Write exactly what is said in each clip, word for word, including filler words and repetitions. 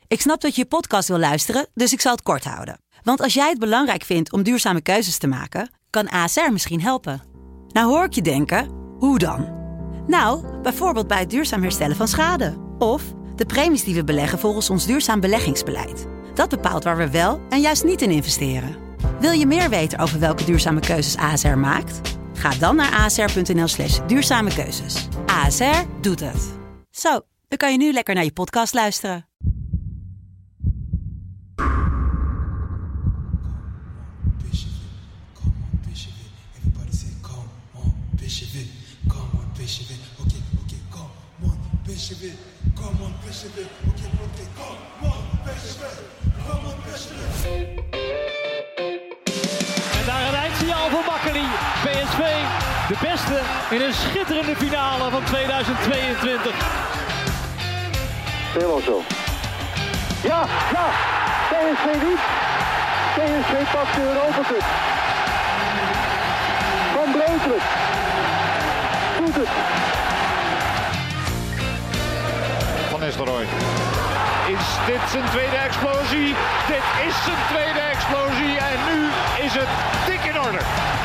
Ik snap dat je je podcast wil luisteren, dus ik zal het kort houden. Want als jij het belangrijk vindt om duurzame keuzes te maken, kan A S R misschien helpen. Nou hoor ik je denken, hoe dan? Nou, bijvoorbeeld bij het duurzaam herstellen van schade. Of de premies die we beleggen volgens ons duurzaam beleggingsbeleid. Dat bepaalt waar we wel en juist niet in investeren. Wil je meer weten over welke duurzame keuzes A S R maakt? Ga dan naar asr.nl slash duurzame keuzes. A S R doet het. Zo, dan kan je nu lekker naar je podcast luisteren. En daar een eindsignaal voor Makkeli. P S V, de beste in een schitterende finale van tweeduizend tweeëntwintig. Helemaal zo. Ja, ja, P S V niet. P S V pakt de Europa Cup. Van Breukelen. Doet het. Van Nistelrooy. Is dit zijn tweede explosie? Dit is zijn tweede explosie en nu is het dik in orde.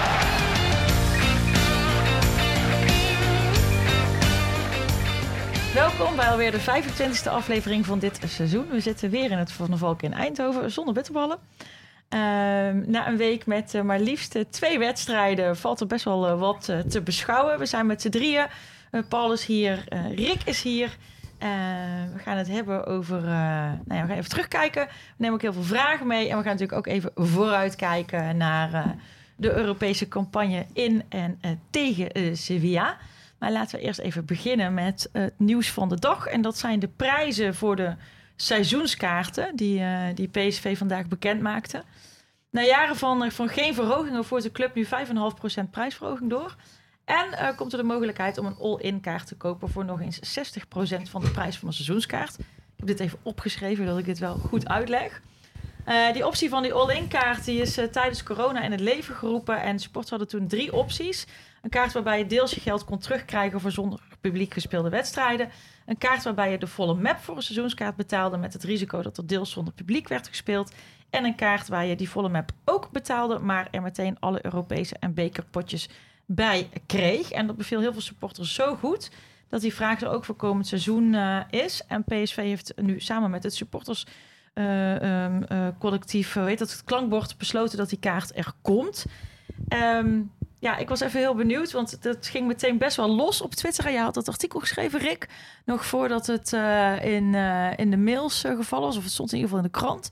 Welkom bij alweer de vijfentwintigste aflevering van dit seizoen. We zitten weer in het Van der Valk in Eindhoven zonder bitterballen. Uh, na een week met uh, maar liefst uh, twee wedstrijden valt er best wel uh, wat uh, te beschouwen. We zijn met z'n drieën. Uh, Paul is hier, uh, Rick is hier. Uh, we gaan het hebben over... Uh, nou ja, we gaan even terugkijken. We nemen ook heel veel vragen mee. En we gaan natuurlijk ook even vooruitkijken naar uh, de Europese campagne in en uh, tegen uh, Sevilla. Maar laten we eerst even beginnen met uh, het nieuws van de dag. En dat zijn de prijzen voor de seizoenskaarten die, uh, die P S V vandaag bekend maakte. Na jaren van, van geen verhogingen voert de club nu vijf komma vijf procent prijsverhoging door. En uh, komt er de mogelijkheid om een all-in kaart te kopen voor nog eens zestig procent van de prijs van een seizoenskaart. Ik heb dit even opgeschreven, dat ik dit wel goed uitleg. Uh, die optie van die all-in kaart die is uh, tijdens corona in het leven geroepen. En supporters hadden toen drie opties. Een kaart waarbij je deels je geld kon terugkrijgen voor zonder publiek gespeelde wedstrijden. Een kaart waarbij je de volle map voor een seizoenskaart betaalde met het risico dat er deels zonder publiek werd gespeeld. En een kaart waar je die volle map ook betaalde, maar er meteen alle Europese en bekerpotjes bij kreeg. En dat beviel heel veel supporters zo goed dat die vraag er ook voor komend seizoen uh, is. En P S V heeft nu samen met het supporters uh, um, uh, collectief, hoe heet dat, het klankbord, besloten dat die kaart er komt. Um, ja, ik was even heel benieuwd, want dat ging meteen best wel los op Twitter. En je had dat artikel geschreven, Rick, nog voordat het uh, in, uh, in de mails uh, gevallen was. Of het stond in ieder geval in de krant.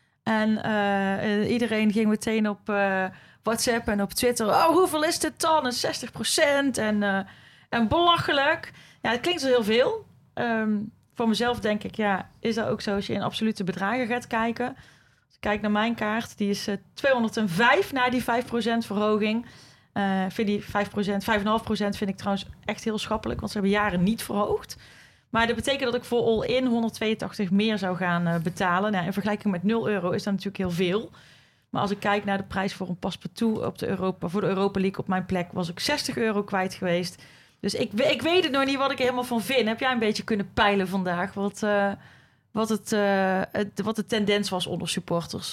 En uh, uh, iedereen ging meteen op uh, WhatsApp en op Twitter. Oh, hoeveel is dit dan? En zestig procent en, uh, en belachelijk. Ja, het klinkt zo heel veel. Um, voor mezelf denk ik, ja, is dat ook zo als je in absolute bedragen gaat kijken? Als ik kijk naar mijn kaart, die is uh, tweehonderdvijf na die vijf procent verhoging. Uh, vind die vijf procent, vijf komma vijf procent vind ik trouwens echt heel schappelijk, want ze hebben jaren niet verhoogd. Maar dat betekent dat ik voor all-in honderdtweeëntachtig meer zou gaan uh, betalen. Nou, in vergelijking met nul euro is dat natuurlijk heel veel. Maar als ik kijk naar de prijs voor een paspartout op de Europa, voor de Europa League op mijn plek, was ik zestig euro kwijt geweest. Dus ik, ik weet het nog niet wat ik er helemaal van vind. Heb jij een beetje kunnen peilen vandaag wat, uh, wat, het, uh, het, wat de tendens was onder supporters?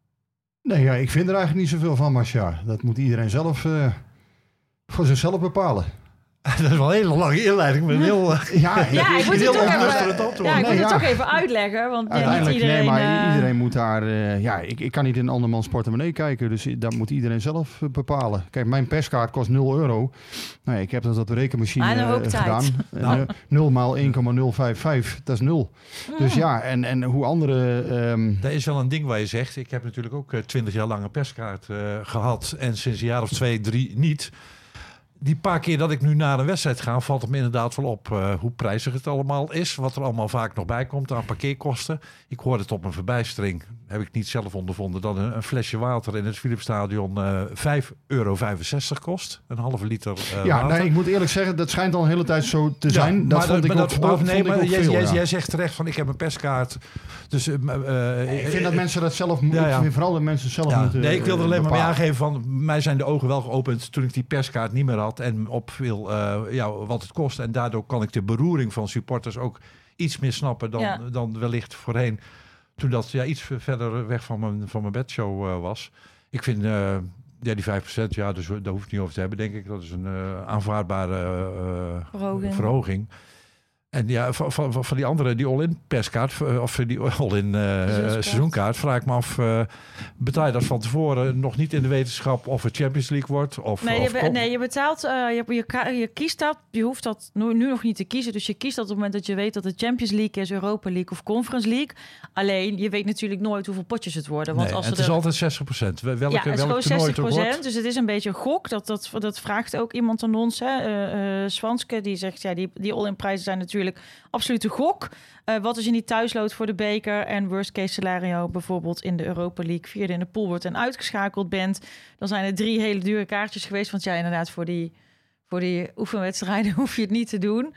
Nee, ja, ik vind er eigenlijk niet zoveel van, Marcia. Dat moet iedereen zelf uh, voor zichzelf bepalen. Dat is wel een hele lange inleiding, maar heel... Uh, ja, ja, ik moet het toch even, ja, ik moet nee, het ja. toch even uitleggen. Want uiteindelijk, niet iedereen, nee, maar uh... iedereen moet daar... Uh, ja, ik, ik kan niet in een andermans portemonnee kijken, dus dat moet iedereen zelf uh, bepalen. Kijk, mijn perskaart kost nul euro. Nee, ik heb dat op de rekenmachine uh, gedaan. Nou. nul maal één komma nul vijf vijf, dat is nul. Mm. Dus ja, en, en hoe andere... Um... Dat is wel een ding waar je zegt. Ik heb natuurlijk ook twintig jaar lang een perskaart uh, gehad en sinds een jaar of twee, drie niet... Die paar keer dat ik nu naar een wedstrijd ga, valt het me inderdaad wel op uh, hoe prijzig het allemaal is. Wat er allemaal vaak nog bij komt aan parkeerkosten. Ik hoorde het op mijn verbijstering, heb ik niet zelf ondervonden, dat een, een flesje water in het Philipsstadion uh, vijf euro vijfenzestig kost. Een halve liter uh, ja, water. Nee, ik moet eerlijk zeggen, dat schijnt al een hele tijd zo te zijn. Ja, dat maar vond dat, ik maar ook, dat, ook, nee, vond maar ik ook jij, veel, jij, ja. jij zegt terecht van ik heb een perskaart. Dus, uh, uh, ik vind dat mensen dat zelf ja, ja. moeten, vooral de mensen zelf ja, moeten Nee, ik wil er alleen bepalen. maar mee aangeven van, mij zijn de ogen wel geopend toen ik die perskaart niet meer had en opviel uh, ja, wat het kost. En daardoor kan ik de beroering van supporters ook iets meer snappen dan, ja. dan wellicht voorheen. Toen dat ja, iets verder weg van mijn, van mijn bedshow uh, was. Ik vind uh, ja, die vijf procent, ja, dus, daar hoef ik niet over te hebben, denk ik. Dat is een uh, aanvaardbare uh, verhoging. verhoging. En ja, van, van, van die andere, die all-in perskaart, of die all-in uh, seizoenkaart, vraag ik me af, uh, betaal je dat van tevoren nog niet in de wetenschap of het Champions League wordt? Of, nee, of je, be, nee, je betaalt, uh, je, je, je kiest dat, je hoeft dat nu, nu nog niet te kiezen. Dus je kiest dat op het moment dat je weet dat het Champions League is, Europa League of Conference League. Alleen, je weet natuurlijk nooit hoeveel potjes het worden. Want nee, als het er, is altijd zestig procent. Welke, ja, het is welke gewoon zestig procent. Dus het is een beetje een gok. Dat, dat, dat vraagt ook iemand aan ons. Hè. Uh, uh, Swanske, die zegt, ja, die, die all-in prijzen zijn natuurlijk absoluut de gok. Uh, wat als je niet thuisloot voor de beker en worst case scenario bijvoorbeeld in de Europa League vierde in de pool wordt en uitgeschakeld bent, dan zijn er drie hele dure kaartjes geweest. Want ja, inderdaad, voor die, voor die oefenwedstrijden hoef je het niet te doen.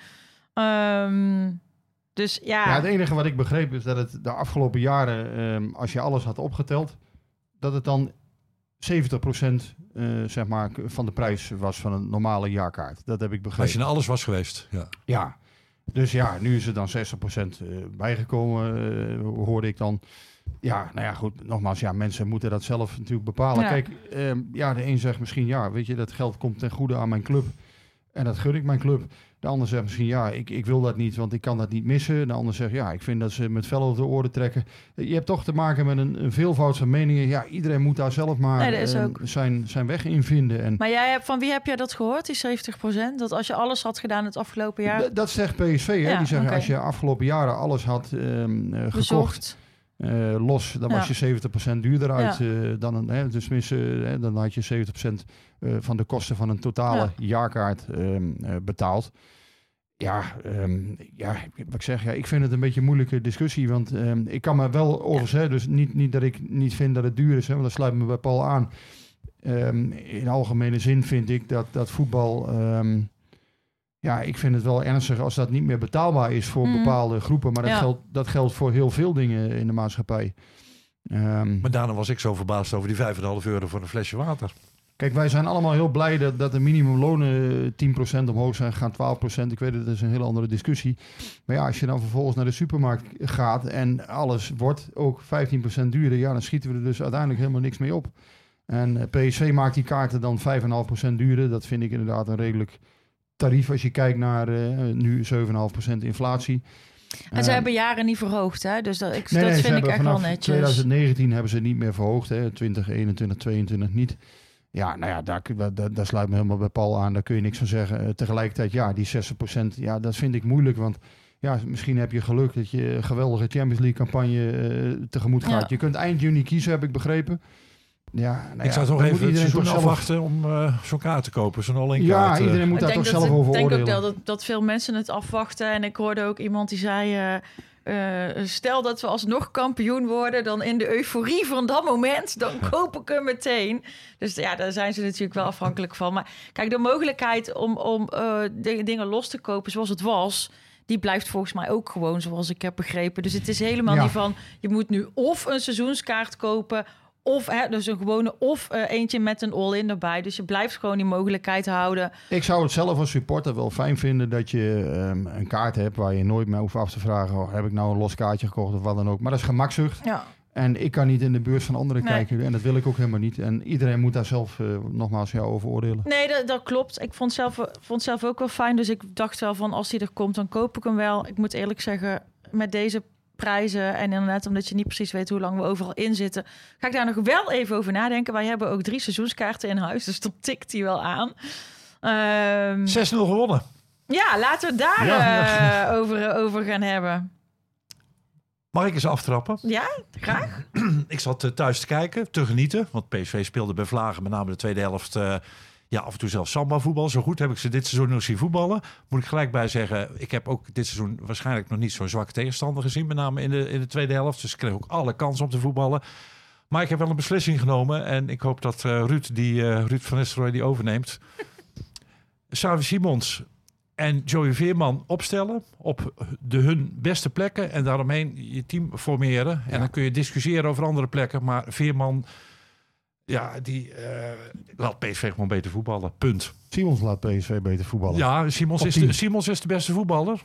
Um, dus ja. ja. Het enige wat ik begreep is dat het de afgelopen jaren, um, als je alles had opgeteld, dat het dan zeventig procent uh, zeg maar, van de prijs was van een normale jaarkaart. Dat heb ik begrepen. Als je naar alles was geweest. Ja. Ja. Dus ja, nu is er dan zestig procent bijgekomen, uh, hoorde ik dan. Ja, nou ja, goed, nogmaals, ja, mensen moeten dat zelf natuurlijk bepalen. Ja. Kijk, uh, ja, de een zegt misschien, ja, weet je, dat geld komt ten goede aan mijn club. En dat gun ik mijn club. De ander zegt misschien, ja, ik, ik wil dat niet, want ik kan dat niet missen. De ander zegt, ja, ik vind dat ze met vel over de oren trekken. Je hebt toch te maken met een, een veelvoud van meningen. Ja, iedereen moet daar zelf maar nee, uh, zijn, zijn weg in vinden. En maar jij hebt, van wie heb jij dat gehoord, die zeventig procent? Dat als je alles had gedaan het afgelopen jaar? D- dat zegt P S V, hè? Ja, die zeggen, okay. Als je afgelopen jaren alles had um, uh, gekocht, uh, los, dan ja. was je zeventig procent duurder uit. Ja. Uh, dan een, hè, dus tenminste, uh, dan had je zeventig procent uh, van de kosten van een totale ja. jaarkaart um, uh, betaald. Ja, um, ja, wat ik zeg, ja, ik vind het een beetje een moeilijke discussie, want um, ik kan me wel overigens, hè, dus niet, niet dat ik niet vind dat het duur is, hè, want dat sluit me bij Paul aan. Um, in algemene zin vind ik dat, dat voetbal, um, ja, ik vind het wel ernstig als dat niet meer betaalbaar is voor mm. bepaalde groepen, maar dat, ja. geldt, dat geldt voor heel veel dingen in de maatschappij. Um, maar daarna was ik zo verbaasd over die vijf komma vijf euro voor een flesje water. Kijk, wij zijn allemaal heel blij dat, dat de minimumlonen tien procent omhoog zijn gegaan, twaalf procent. Ik weet het, dat is een hele andere discussie. Maar ja, als je dan vervolgens naar de supermarkt gaat en alles wordt ook vijftien procent duurder, ja, dan schieten we er dus uiteindelijk helemaal niks mee op. En P S V maakt die kaarten dan vijf komma vijf procent duurder. Dat vind ik inderdaad een redelijk tarief als je kijkt naar uh, nu zeven komma vijf procent inflatie. En uh, ze hebben jaren niet verhoogd, hè? Dus dat, ik, nee, dat nee, vind ik echt wel netjes. twintig negentien hebben ze niet meer verhoogd, hè? twintig eenentwintig, tweeëntwintig niet. Ja, nou ja, daar, daar, daar sluit me helemaal bij Paul aan. Daar kun je niks van zeggen. Uh, tegelijkertijd, ja, die zestig procent, ja, dat vind ik moeilijk. Want ja, misschien heb je geluk dat je een geweldige Champions League campagne uh, tegemoet gaat. Ja. Je kunt eind juni kiezen, heb ik begrepen. Ja, nou ik zou ja, toch even het seizoen afwachten om uh, zo'n kaart te kopen. Zo'n all-in ja, kaart. Iedereen moet daar toch zelf over oordelen. Ik denk ook dat, dat veel mensen het afwachten. En ik hoorde ook iemand die zei... Uh, Uh, stel dat we alsnog kampioen worden, dan in de euforie van dat moment, dan koop ik hem meteen. Dus ja, daar zijn ze natuurlijk wel afhankelijk van. Maar kijk, de mogelijkheid om, om uh, de, dingen los te kopen zoals het was, die blijft volgens mij ook gewoon zoals ik heb begrepen. Dus het is helemaal ja. niet van, je moet nu of een seizoenskaart kopen, of hè, dus een gewone, of uh, eentje met een all-in erbij. Dus je blijft gewoon die mogelijkheid houden. Ik zou het zelf als supporter wel fijn vinden dat je um, een kaart hebt waar je nooit meer hoeft af te vragen, oh, heb ik nou een los kaartje gekocht of wat dan ook. Maar dat is gemakzucht. Ja. En ik kan niet in de beurs van anderen nee. kijken. En dat wil ik ook helemaal niet. En iedereen moet daar zelf uh, nogmaals jou over oordelen. Nee, dat, dat klopt. Ik vond zelf, vond zelf ook wel fijn. Dus ik dacht wel van, als die er komt, dan koop ik hem wel. Ik moet eerlijk zeggen, met deze prijzen en inderdaad omdat je niet precies weet hoe lang we overal in zitten, ga ik daar nog wel even over nadenken. Wij hebben ook drie seizoenskaarten in huis, dus dan tikt die wel aan. Um, zes nul gewonnen. Ja, laten we daar ja. uh, over, over gaan hebben. Mag ik eens aftrappen? Ja, graag. Ik zat uh, thuis te kijken, te genieten, want P S V speelde bij Vlagen, met name de tweede helft, uh, ja, af en toe zelfs samba voetbal. Zo goed heb ik ze dit seizoen nog zien voetballen. Moet ik gelijk bij zeggen, ik heb ook dit seizoen waarschijnlijk nog niet zo'n zwakke tegenstander gezien, met name in de, in de tweede helft. Dus ik kreeg ook alle kansen om te voetballen. Maar ik heb wel een beslissing genomen en ik hoop dat uh, Ruud, die, uh, Ruud van Nistelrooy die overneemt, Xavi Simons en Joey Veerman opstellen op de hun beste plekken en daaromheen je team formeren. Ja. En dan kun je discussiëren over andere plekken, maar Veerman, ja, die uh, laat P S V gewoon beter voetballen. Punt. Simons laat P S V beter voetballen. Ja, Simons is, de, Simons is de beste voetballer. Ja.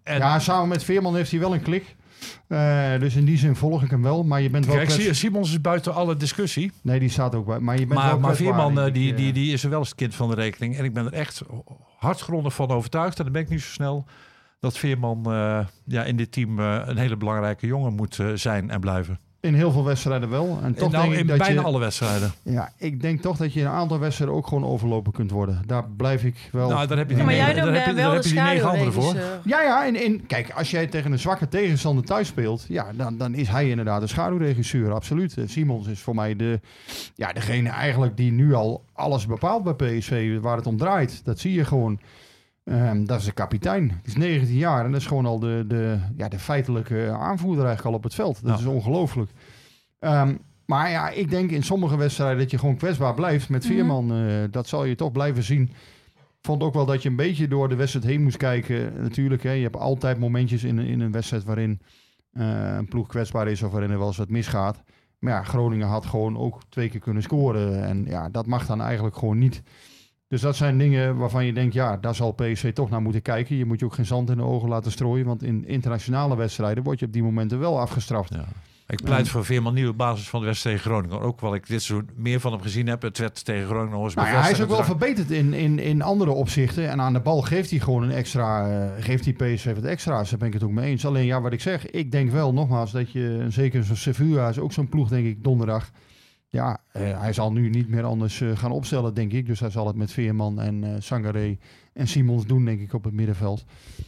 En... Ja, samen met Veerman heeft hij wel een klik. Uh, dus in die zin volg ik hem wel. Maar je bent wel... Kijk, kwets... Simons is buiten alle discussie. Nee, die staat ook bij. Maar je bent maar, wel maar Veerman, uh, die, ik, die, die is er wel eens het kind van de rekening. En ik ben er echt hartgrondig van overtuigd. En dan ben ik niet zo snel... dat Veerman uh, ja, in dit team uh, een hele belangrijke jongen moet uh, zijn en blijven. In heel veel wedstrijden wel. En toch nou, denk ik in dat bijna je, alle wedstrijden. Ja, ik denk toch dat je in een aantal wedstrijden ook gewoon overlopen kunt worden. Daar blijf ik wel... Nou, daar heb je ja, maar jij noemde heb, wel heb de je die negen anderen voor. Uh... Ja, ja. En, en, kijk, als jij tegen een zwakke tegenstander thuis speelt... Ja, dan, dan is hij inderdaad de schaduwregisseur. Absoluut. Simons is voor mij de, ja, degene eigenlijk die nu al alles bepaalt bij P S V. Waar het om draait. Dat zie je gewoon. Um, dat is de kapitein. Die is negentien jaar en dat is gewoon al de, de, ja, de feitelijke aanvoerder eigenlijk al op het veld. Dat ja. is ongelooflijk. Um, maar ja, ik denk in sommige wedstrijden dat je gewoon kwetsbaar blijft met Veerman. Mm-hmm. Uh, dat zal je toch blijven zien. Ik vond ook wel dat je een beetje door de wedstrijd heen moest kijken. Natuurlijk, hè, je hebt altijd momentjes in, in een wedstrijd waarin uh, een ploeg kwetsbaar is of waarin er wel eens wat misgaat. Maar ja, Groningen had gewoon ook twee keer kunnen scoren. En ja, dat mag dan eigenlijk gewoon niet. Dus dat zijn dingen waarvan je denkt, ja, daar zal P S V toch naar moeten kijken. Je moet je ook geen zand in de ogen laten strooien. Want in internationale wedstrijden word je op die momenten wel afgestraft. Ja. Ik pleit voor Veerman nieuwe basis van de wedstrijd tegen Groningen. Ook wel ik dit seizoen meer van hem gezien heb. Het werd tegen Groningen nog eens nou ja, hij is ook wel verbeterd in, in, in andere opzichten. En aan de bal geeft hij gewoon een extra... Uh, geeft hij P S V wat extra's. Daar ben ik het ook mee eens. Alleen ja, wat ik zeg. Ik denk wel nogmaals dat je... Zeker zo'n Sevilla is ook zo'n ploeg, denk ik, donderdag. Ja, uh, hij zal nu niet meer anders uh, gaan opstellen, denk ik. Dus hij zal het met Veerman en uh, Sangaré en Simons doen, denk ik, op het middenveld.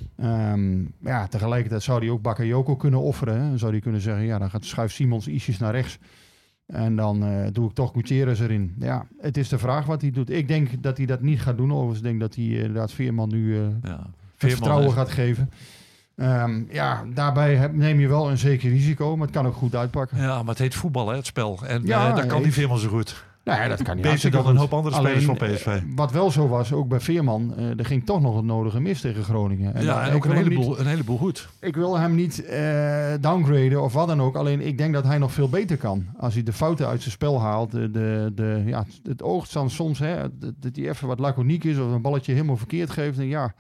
Um, ja, tegelijkertijd zou hij ook Bakayoko kunnen offeren. Hè? Dan zou hij kunnen zeggen, ja, dan gaat schuif Simons ietsjes naar rechts. En dan uh, doe ik toch Gutierrez erin. Ja, het is de vraag wat hij doet. Ik denk dat hij dat niet gaat doen. Overigens denk dat hij uh, inderdaad Veerman nu uh, ja, Veerman vertrouwen is... gaat geven. Um, ja, daarbij heb, neem je wel een zeker risico, maar het kan ook goed uitpakken. Ja, maar het heet voetbal, hè, het spel. En ja, uh, dat kan die Veerman zo goed. Nou ja, dat kan niet. Beter dan een hoop andere spelers van P S V. Uh, wat wel zo was, ook bij Veerman, uh, er ging toch nog het nodige mis tegen Groningen. En, ja, en ook een heleboel, niet, een heleboel goed. Ik wil hem niet uh, downgraden of wat dan ook. Alleen ik denk dat hij nog veel beter kan. Als hij de fouten uit zijn spel haalt. De, de, de, ja, het oogt dan soms, hè, dat hij even wat laconiek is of een balletje helemaal verkeerd geeft. En ja...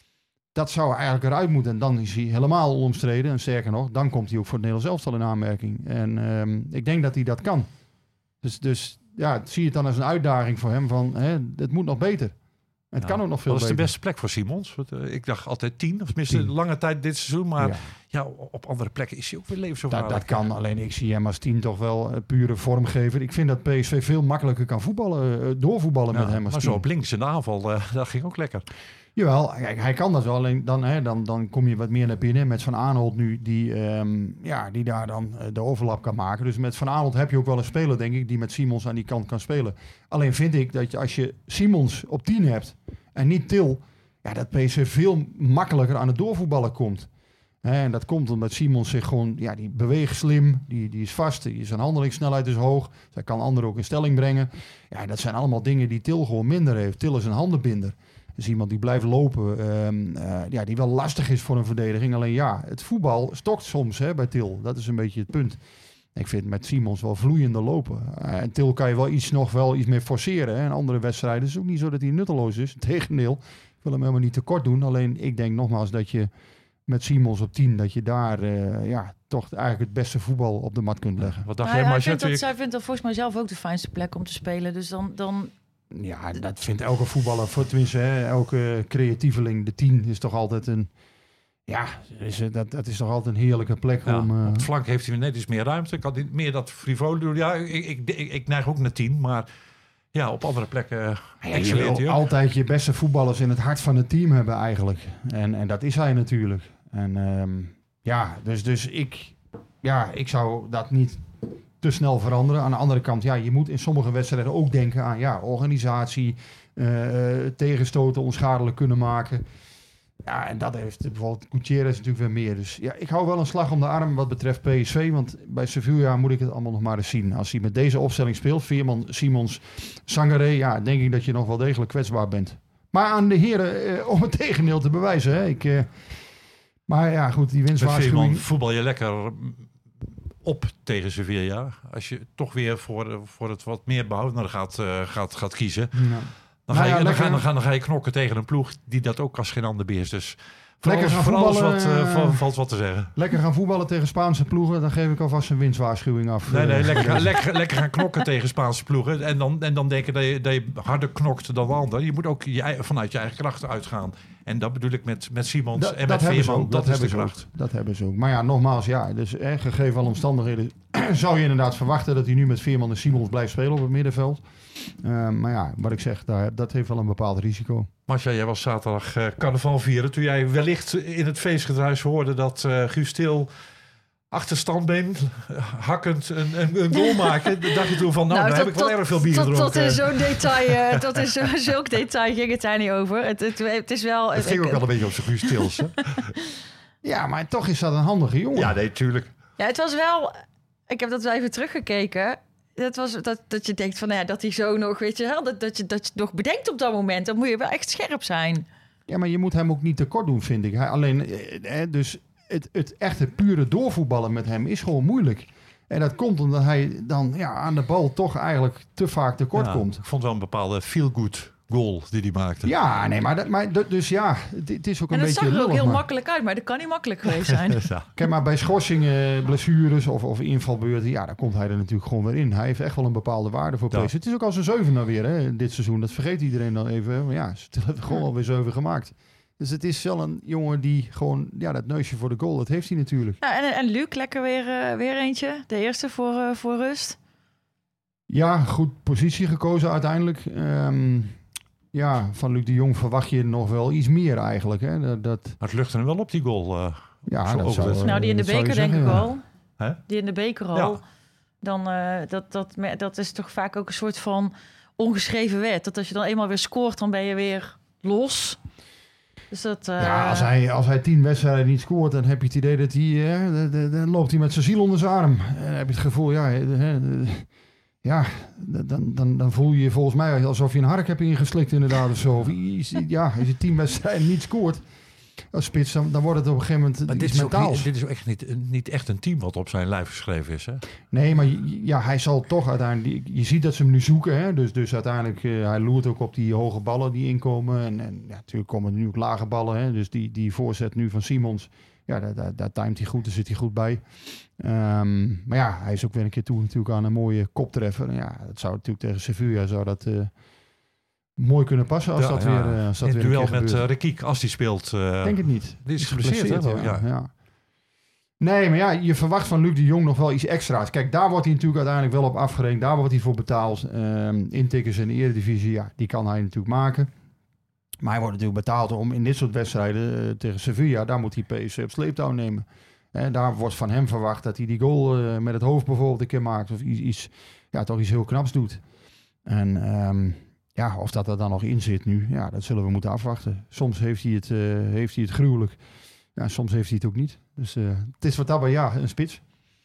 Dat zou eigenlijk eruit moeten. En dan is hij helemaal onomstreden. En sterker nog, dan komt hij ook voor het Nederlands elftal in aanmerking. En um, ik denk dat hij dat kan. Dus, dus ja, zie je het dan als een uitdaging voor hem van, hè, het moet nog beter. Het ja, kan ook nog veel beter. Wat is de beste plek voor Simons? Want, uh, ik dacht altijd tien, of tenminste tien. Lange tijd dit seizoen. Maar ja. ja, op andere plekken is hij ook weer levensgevaarlijk. Dat, dat kan, alleen ik zie hem als tien toch wel uh, pure vormgever. Ik vind dat P S V veel makkelijker kan voetballen, uh, doorvoetballen ja, met hem als maar tien. zo op links in de aanval, uh, dat ging ook lekker. Jawel, kijk, hij kan dat wel. Alleen dan, hè, dan, dan kom je wat meer naar binnen met Van Aanholt nu, die, um, ja, die daar dan uh, de overlap kan maken. Dus met Van Aanholt heb je ook wel een speler, denk ik, die met Simons aan die kant kan spelen. Alleen vind ik dat je, als je Simons op tien hebt en niet Til, ja, dat P S V veel makkelijker aan het doorvoetballen komt. Hè, en dat komt omdat Simons zich gewoon, ja, die beweegt slim, die, die is vast, die zijn handelingssnelheid is hoog. Zij kan anderen ook in stelling brengen. Ja, dat zijn allemaal dingen die Til gewoon minder heeft. Til is een handenbinder. Dus iemand die blijft lopen, um, uh, ja, die wel lastig is voor een verdediging. Alleen ja, het voetbal stokt soms hè, bij Til. Dat is een beetje het punt. Ik vind met Simons wel vloeiende lopen. Uh, en Til kan je wel iets nog wel iets meer forceren. Hè. In andere wedstrijden is het ook niet zo dat hij nutteloos is. Integendeel, ik wil hem helemaal niet tekort doen. Alleen ik denk nogmaals dat je met Simons op tien, dat je daar uh, ja, toch eigenlijk het beste voetbal op de mat kunt leggen. Wat dacht nou, jij, ja, maar dat, zij vindt dat volgens mij zelf ook de fijnste plek om te spelen. Dus dan... dan... Ja, dat vindt elke voetballer, voor tenminste, hè, elke creatieveling. De tien is toch altijd een... Ja, is, dat, dat is toch altijd een heerlijke plek ja, om... Uh... Op het flank heeft hij net iets meer ruimte. Kan niet meer dat frivole doen. Ja, ik, ik, ik, ik neig ook naar tien, maar ja, op andere plekken... Uh, ja, je wil altijd je beste voetballers in het hart van het team hebben eigenlijk. En, en dat is hij natuurlijk. En um, ja, dus, dus ik, ja, ik zou dat niet... te snel veranderen. Aan de andere kant, ja, je moet in sommige wedstrijden ook denken aan ja, organisatie, uh, tegenstoten onschadelijk kunnen maken. Ja, en dat heeft bijvoorbeeld Gutierrez natuurlijk weer meer. Dus ja, ik hou wel een slag om de arm wat betreft P S V, want bij Sevilla moet ik het allemaal nog maar eens zien. Als hij met deze opstelling speelt, Veerman, Simons, Sangaré, ja, denk ik dat je nog wel degelijk kwetsbaar bent. Maar aan de heren uh, om het tegendeel te bewijzen. Hè. Ik, uh, maar ja, goed, die winstwaarschuwing... voetbal je lekker... op tegen Sevilla. Als je toch weer voor, voor het wat meer behouden gaat, uh, gaat, gaat kiezen. Ja. Dan, ga je, nou ja, dan, ga, dan, ga, dan ga je knokken tegen een ploeg die dat ook als geen ander beheerst. Dus Lekker gaan voor voetballen. Alles wat, uh, valt wat te zeggen. Lekker gaan voetballen tegen Spaanse ploegen. Dan geef ik alvast een winstwaarschuwing af. Nee, nee, lekker, gaan, lekker, lekker gaan knokken tegen Spaanse ploegen. En dan, en dan denken dat je, dat je harder knokt dan de ander. Je moet ook je, vanuit je eigen krachten uitgaan. En dat bedoel ik met, met Simons da, en met Veerman. Dat, dat, dat is de kracht. Ook, dat hebben ze ook. Maar ja, nogmaals, ja, dus eh, gegeven alle omstandigheden zou je inderdaad verwachten dat hij nu met Veerman en Simons blijft spelen op het middenveld. Uh, maar ja, wat ik zeg, daar, dat heeft wel een bepaald risico. Marcia, jij was zaterdag uh, carnaval vieren. Toen jij wellicht in het feestgedruis hoorde dat uh, Guus Til achter standbeen hakkend een, een, een goal maken. dacht je toen van, nou, nou daar heb ik wel erg veel bier gedronken. Tot in zo'n detail, uh, tot in zo, zulk detail ging het daar niet over. Het, het, het is wel... Het ging ik, ook wel een beetje op zijn Guus Tils. Ja, maar toch is dat een handige jongen. Ja, nee, tuurlijk. Ja, het was wel... Ik heb dat wel even teruggekeken. Dat was dat, dat je denkt van, nou ja, dat hij zo nog, weet je wel, dat, dat, je, dat je het nog bedenkt op dat moment. Dan moet je wel echt scherp zijn. Ja, maar je moet hem ook niet tekort doen, vind ik. Hij, alleen, eh, dus het, het echte pure doorvoetballen met hem is gewoon moeilijk. En dat komt omdat hij dan ja, aan de bal toch eigenlijk te vaak tekort ja, komt. Ik vond wel een bepaalde feel-good goal die hij maakte. Ja, nee, maar, dat, maar dat, dus ja, het, het is ook een en beetje dat zag er ook heel maar. makkelijk uit, maar dat kan niet makkelijk geweest zijn. ja. Kijk, maar bij schorsingen, blessures of, of invalbeurten, ja, daar komt hij er natuurlijk gewoon weer in. Hij heeft echt wel een bepaalde waarde voor P S V. Ja. Het is ook al zijn zeven nou weer, hè, dit seizoen. Dat vergeet iedereen dan even. Maar ja, ze hebben gewoon alweer zeven gemaakt. Dus het is wel een jongen die gewoon, ja, dat neusje voor de goal, dat heeft hij natuurlijk. Ja, en, en Luc, lekker weer, uh, weer eentje. De eerste voor, uh, voor rust. Ja, goed positie gekozen uiteindelijk. Um, Ja, van Luc de Jong verwacht je nog wel iets meer eigenlijk. Hè? Dat, dat... Het lucht er wel op die goal. Uh, ja, dat zou, nou, die in de beker denk ik al. Huh? Die in de beker al. Ja. Dan, uh, dat, dat, dat is toch vaak ook een soort van ongeschreven wet. Dat als je dan eenmaal weer scoort, dan ben je weer los. Dus dat, uh... Ja, als hij, als hij tien wedstrijden niet scoort, dan heb je het idee dat hij... Uh, dan loopt hij met zijn ziel onder zijn arm. En dan heb je het gevoel, ja... Uh, uh, Ja, dan, dan, dan voel je je volgens mij alsof je een hark hebt ingeslikt inderdaad of zo. Of, ja, als je tien wedstrijden niet scoort als spits, dan, dan wordt het op een gegeven moment maar iets dit is mentaals. Niet, dit is ook echt niet, niet echt een team wat op zijn lijf geschreven is, hè? Nee, maar ja, hij zal toch uiteindelijk... Je ziet dat ze hem nu zoeken, hè. Dus, dus uiteindelijk, uh, hij loert ook op die hoge ballen die inkomen. En, en ja, natuurlijk komen er nu ook lage ballen, hè. Dus die, die voorzet nu van Simons... Ja, daar, daar, daar timed hij goed, daar zit hij goed bij. Um, maar ja, hij is ook weer een keer toe natuurlijk aan een mooie koptreffer. En ja, dat zou natuurlijk tegen Sevilla zou dat uh, mooi kunnen passen als ja, dat ja. weer uh, als dat in weer duel met uh, Rekiek, als die speelt. Uh, Denk het niet. Die is geblesseerd, hè? Ja, ja. ja. Nee, maar ja, je verwacht van Luc de Jong nog wel iets extra's. Kijk, daar wordt hij natuurlijk uiteindelijk wel op afgerekend. Daar wordt hij voor betaald. Um, intikkers in de Eredivisie, ja, die kan hij natuurlijk maken. Maar hij wordt natuurlijk betaald om in dit soort wedstrijden uh, tegen Sevilla, daar moet hij P S V op sleeptouw nemen. En daar wordt van hem verwacht dat hij die goal uh, met het hoofd bijvoorbeeld een keer maakt. Of iets, iets ja, toch iets heel knaps doet. En um, ja, of dat er dan nog in zit nu, ja, dat zullen we moeten afwachten. Soms heeft hij het, uh, heeft hij het gruwelijk. Ja, soms heeft hij het ook niet. Dus uh, het is wat daarbij, ja, een spits.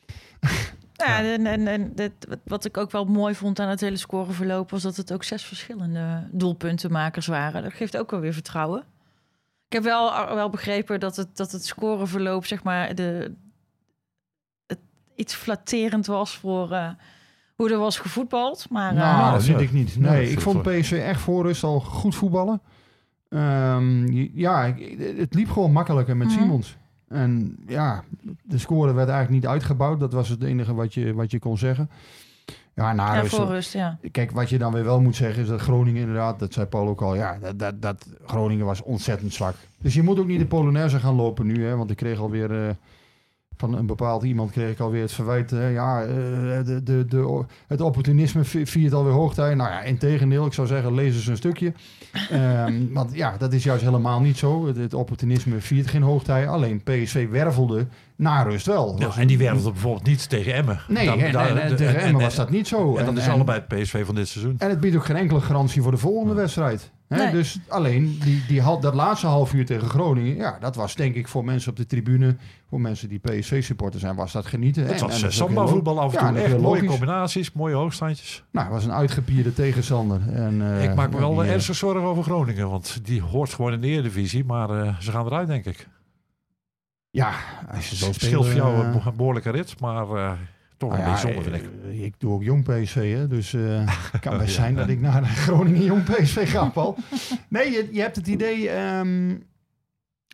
Ja, en, en, en dit, wat ik ook wel mooi vond aan het hele scoreverloop... was dat het ook zes verschillende doelpuntenmakers waren. Dat geeft ook wel weer vertrouwen. Ik heb wel, wel begrepen dat het, dat het scoreverloop, zeg maar... De, het iets flatterend was voor uh, hoe er was gevoetbald. Maar, uh, nou, dat vind ik niet. Nee, nee ik vond P S V echt voor rust al goed voetballen. Um, ja, het liep gewoon makkelijker met mm-hmm. Simons. En ja, de score werd eigenlijk niet uitgebouwd. Dat was het enige wat je, wat je kon zeggen. Ja, na ja, rust, voor rust, ja. Kijk, wat je dan weer wel moet zeggen is dat Groningen inderdaad, dat zei Paul ook al, ja, dat, dat, dat Groningen was ontzettend zwak. Dus je moet ook niet de Polonaise gaan lopen nu, hè, want ik kreeg alweer... Uh, van een bepaald iemand kreeg ik alweer het verwijt. Hè, ja, uh, de, de, de, het opportunisme viert alweer hoogtij. Nou ja, integendeel, ik zou zeggen, lees eens een stukje. Um, want ja, dat is juist helemaal niet zo. Het, het opportunisme viert geen hoogtij. Alleen P S V wervelde na rust wel. Ja, en die wervelde bijvoorbeeld niet tegen Emmen. Nee, dan, en, en, en, tegen Emmen was dat niet zo. En, en dat is en, allebei het P S V van dit seizoen. En het biedt ook geen enkele garantie voor de volgende ja. wedstrijd. Hè? Nee. Dus alleen die, die, dat laatste half uur tegen Groningen, ja, dat was denk ik voor mensen op de tribune, voor mensen die P S V-supporter zijn, was dat genieten. Het en, was en samba-voetbal af en toe. Ja, echt mooie combinaties, mooie hoogstandjes. Nou, het was een uitgepierde tegenstander. En, uh, ik maak me wel die, ernstig zorgen over Groningen, want die hoort gewoon in de Eredivisie, maar uh, ze gaan eruit, denk ik. Ja, als je zo speelt... Scheelt voor jou uh, een behoorlijke rit, maar... Uh, Toch een nou beetje ja, zonde, vind ik. Ik doe ook jong P S V, hè? Dus uh, het kan best ja. zijn dat ik naar Groningen jong P S V ga, Paul. Nee, je, je hebt het idee... Um,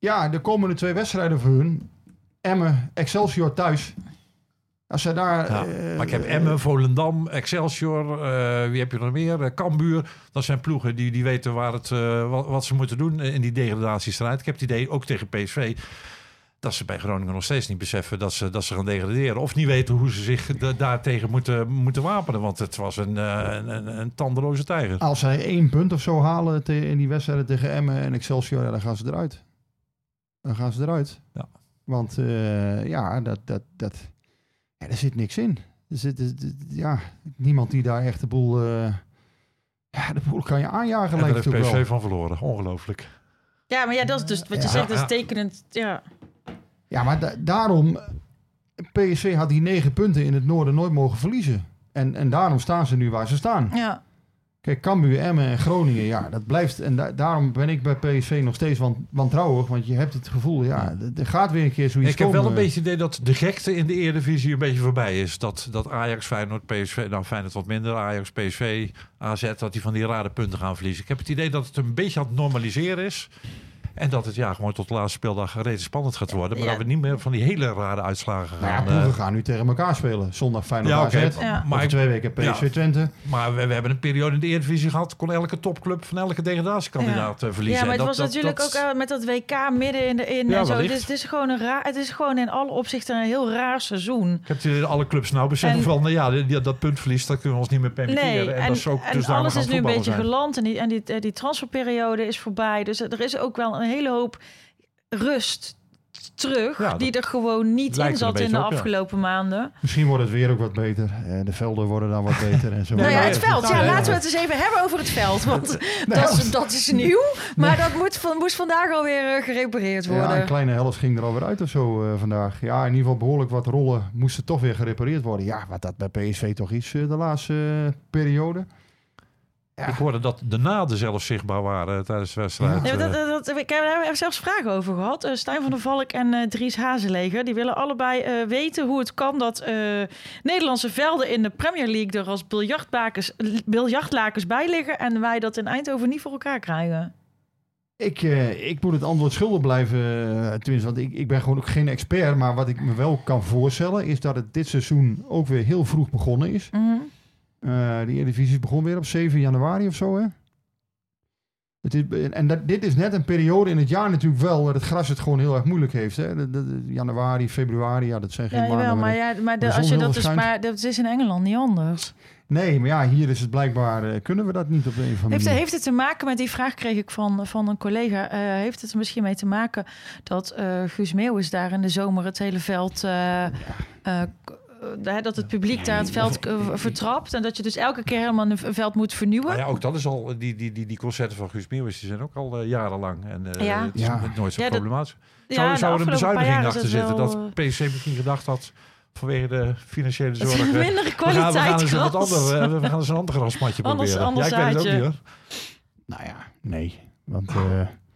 ja, de komende twee wedstrijden voor hun. Emmen, Excelsior thuis. Als zij daar... Ja, uh, maar ik heb Emmen, Volendam, Excelsior, uh, wie heb je nog meer? Uh, Cambuur. Dat zijn ploegen die, die weten waar het, uh, wat, wat ze moeten doen in die degradatiestrijd. Ik heb het idee, ook tegen P S V... dat ze bij Groningen nog steeds niet beseffen dat ze, dat ze gaan degraderen. Of niet weten hoe ze zich de, daartegen moeten, moeten wapenen. Want het was een, uh, een, een, een tandeloze tijger. Als zij één punt of zo halen te, in die wedstrijden tegen Emmen en Excelsior... Ja, dan gaan ze eruit. Dan gaan ze eruit. Ja. Want uh, ja, dat, dat, dat, ja, er zit niks in. Er zit, ja, niemand die daar echt de boel... Uh, ja, de boel kan je aanjagen. En daar heeft P S V wel. van verloren. Ongelooflijk. Ja, maar ja, dat is dus wat je ja. zegt, dat is tekenend. Ja, ja maar da- daarom... P S V had die negen punten in het noorden nooit mogen verliezen. En, en daarom staan ze nu waar ze staan. Ja. Kijk, Cambuur, Emmen en Groningen, ja, dat blijft... En da- daarom ben ik bij P S V nog steeds wan- wantrouwig. Want je hebt het gevoel, ja, er gaat weer een keer zoiets Ik heb komen. wel een beetje het idee dat de gekte in de Eredivisie een beetje voorbij is. Dat, dat Ajax, Feyenoord, P S V... Nou, Feyenoord wat minder. Ajax, P S V, A Z, dat die van die rare punten gaan verliezen. Ik heb het idee dat het een beetje aan het normaliseren is. En dat het ja gewoon tot de laatste speeldag redelijk spannend gaat worden. Maar Ja. dat we niet meer van die hele rare uitslagen Nou ja, gaan. ploegen uh, gaan nu tegen elkaar spelen. Zondag Feyenoord Ja, A oké. Z. Ja. Maar ik- twee weken P S V ja. Twente. Maar we, we hebben een periode in de Eredivisie gehad. Kon elke topclub van elke degradatiekandidaat uh, verliezen. Ja, maar het En was dat, natuurlijk dat, ook uh, met dat W K midden in de in Ja, en zo. wellicht. Dus het is gewoon een raar. Het is gewoon in alle opzichten een heel raar seizoen. Ik heb het idee dat alle clubs nou beseffen En- van... nou ja, die- die- dat puntverlies, dat kunnen we ons niet meer permitteren. Nee, en, en, dat is ook en dus daarom alles gaan is nu een voetballen beetje zijn. geland en die, en die, die transferperiode is voorbij. Dus er is ook wel een hele hoop rust terug Ja, dat die er gewoon niet lijkt in er een zat in de beetje op, ja. afgelopen maanden. Misschien wordt het weer ook wat beter. Eh, de velden worden dan wat beter. En zo. Nou ja, nee, het veld. Nou, Ja, ja, laten we ja. het eens even hebben over het veld. Want dat, is, dat is nieuw. Maar dat moet, van, moest vandaag alweer uh, gerepareerd worden. Ja, een kleine helft ging er alweer uit of zo uh, vandaag. Ja, in ieder geval behoorlijk wat rollen moesten toch weer gerepareerd worden. Ja, wat dat bij P S V toch is uh, de laatste uh, periode. Ja. Ik hoorde dat de naden zelfs zichtbaar waren tijdens de wedstrijd. Nee, Uh, maar dat, dat, dat, ik heb er zelfs vragen over gehad. Uh, Stijn van der Valk en uh, Dries Hazeleger. Die willen allebei uh, weten hoe het kan dat uh, Nederlandse velden in de Premier League er als biljartbakens, biljartlakens bij liggen. En wij dat in Eindhoven niet voor elkaar krijgen. Ik, uh, ik moet het antwoord schuldig blijven. Uh, tenminste, want ik, ik ben gewoon ook geen expert. Maar wat ik me wel kan voorstellen is dat het dit seizoen ook weer heel vroeg begonnen is. Mm-hmm. Uh, die Eredivisie begon weer op zeven januari of zo, hè? Het is, en dat, dit is net een periode in het jaar natuurlijk wel... dat het gras het gewoon heel erg moeilijk heeft. Hè? De, de, de januari, februari, ja, dat zijn geen Ja, maanden. jawel, maar, de- ja, maar de, de als zon je heel dat dus schijnt. maar dat is in Engeland niet anders. Nee, maar ja, hier is het blijkbaar... Uh, kunnen we dat niet op een of andere Heeft, manier. heeft het te maken met die vraag kreeg ik van, van een collega? Uh, heeft het er misschien mee te maken dat uh, Guus Meeuwis daar in de zomer het hele veld... Uh, uh, uh, dat het publiek daar het veld uh, vertrapt en dat je dus elke keer helemaal een veld moet vernieuwen. nou ja, ook dat is al, die, die, die, die concerten van Guus Meeuwis, die zijn ook al uh, jarenlang. En uh, Ja. het is Ja. nooit zo Ja, dat- problematisch. Ja, Zou, de zou er een afgelopen paar bezuiniging jaar is achter het zitten? wel, Dat P S V misschien gedacht had, vanwege de financiële Het is zorgen... een mindere we gaan, we kwaliteit gaan eens wat gras. ander, uh, we gaan eens een ander grasmatje Anders- proberen. anders ja, ik weet het ook zaadje. niet hoor. Nou ja, nee. Want uh,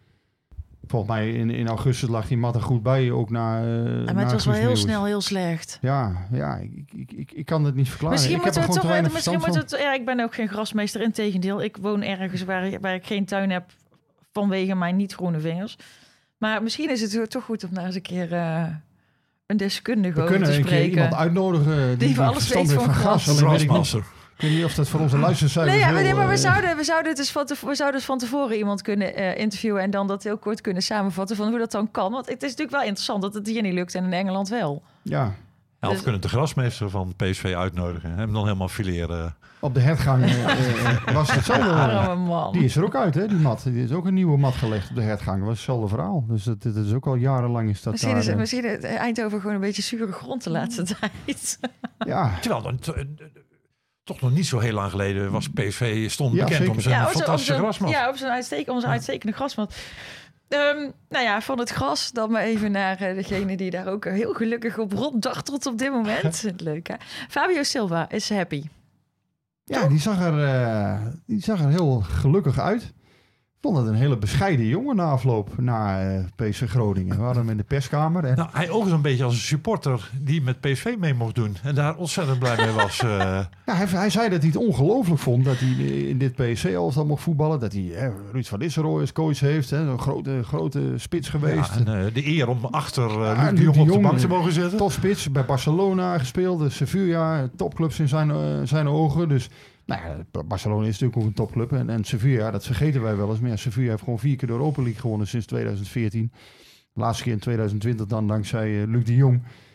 volgens mij in, in augustus lag die mat er goed bij. Ook na. Uh, Ja, maar het was wel heel snel heel slecht. Ja, ja ik, ik, ik, ik kan het niet verklaren. Misschien ik heb er moeten we gewoon toch... te weinig Misschien verstand moet het, ja, ik ben ook geen grasmeester, integendeel. Ik woon ergens waar, waar ik geen tuin heb vanwege mijn niet-groene vingers. Maar misschien is het toch goed om daar eens een keer uh, een deskundige We over te kunnen een keer spreken. iemand uitnodigen die, Die van alles verstand weet heeft van van gras. gras. Alleen weet ik niet- Grasmaster. Ik weet niet of dat voor onze luistercijfers Nee, ja, heel, nee, maar we eh, zouden, we, zouden het dus van tevoren, we zouden dus van tevoren iemand kunnen uh, interviewen en dan dat heel kort kunnen samenvatten van hoe dat dan kan. Want het is natuurlijk wel interessant dat het hier niet lukt en in Engeland wel. Ja, Ja, of Dus- kunnen de grasmeester van P S V uitnodigen. Hem dan helemaal fileren. op de hertgang uh, uh, was het hetzelfde. Arme man. Die is er ook uit, hè, die mat. Die is ook een nieuwe mat gelegd op de hertgang. Dat was hetzelfde verhaal. Dus dat, dat is ook al jarenlang is dat Misschien daar. is, het, eh, misschien is Eindhoven gewoon een beetje zure grond de laatste tijd. ja, Terwijl dan t- eh, toch nog niet zo heel lang geleden was P S V stond Ja, bekend zeker. om zijn op zo'n- fantastische op zo'n- grasmat. Ja, op zo'n uitstekende, om zo'n uitstekende grasmat. Um, nou ja, van het gras dan maar even naar uh, degene die daar ook heel gelukkig op ronddartelt op dit moment. Leuk hè? Fabio Silva is happy. ja die, zag er, uh, die zag er heel gelukkig uit. vond het een hele bescheiden jongen na afloop naar uh, P S V Groningen. We hadden hem in de perskamer. En... Nou, hij oogt een beetje als een supporter die met P S V mee mocht doen. En daar ontzettend blij mee was. Uh... Ja, hij, hij zei dat hij het ongelooflijk vond dat hij in dit P S V-elftal mocht voetballen. Dat hij hè, Ruud van Nistelrooy als coach heeft. Hè, een grote, grote spits geweest. Ja, en, uh, de eer om achter uh, ja, Luc de Jong de op Jong, de bank te mogen zitten. Topspits, bij Barcelona gespeeld. De Sevilla, topclubs in zijn, uh, zijn ogen. Dus... Nou ja, Barcelona is natuurlijk ook een topclub. En, en Sevilla, dat vergeten wij wel eens. Maar ja, Sevilla heeft gewoon vier keer de Europa League gewonnen sinds tweeduizend veertien. De laatste keer in tweeduizend twintig dan dankzij uh, Luc de Jong.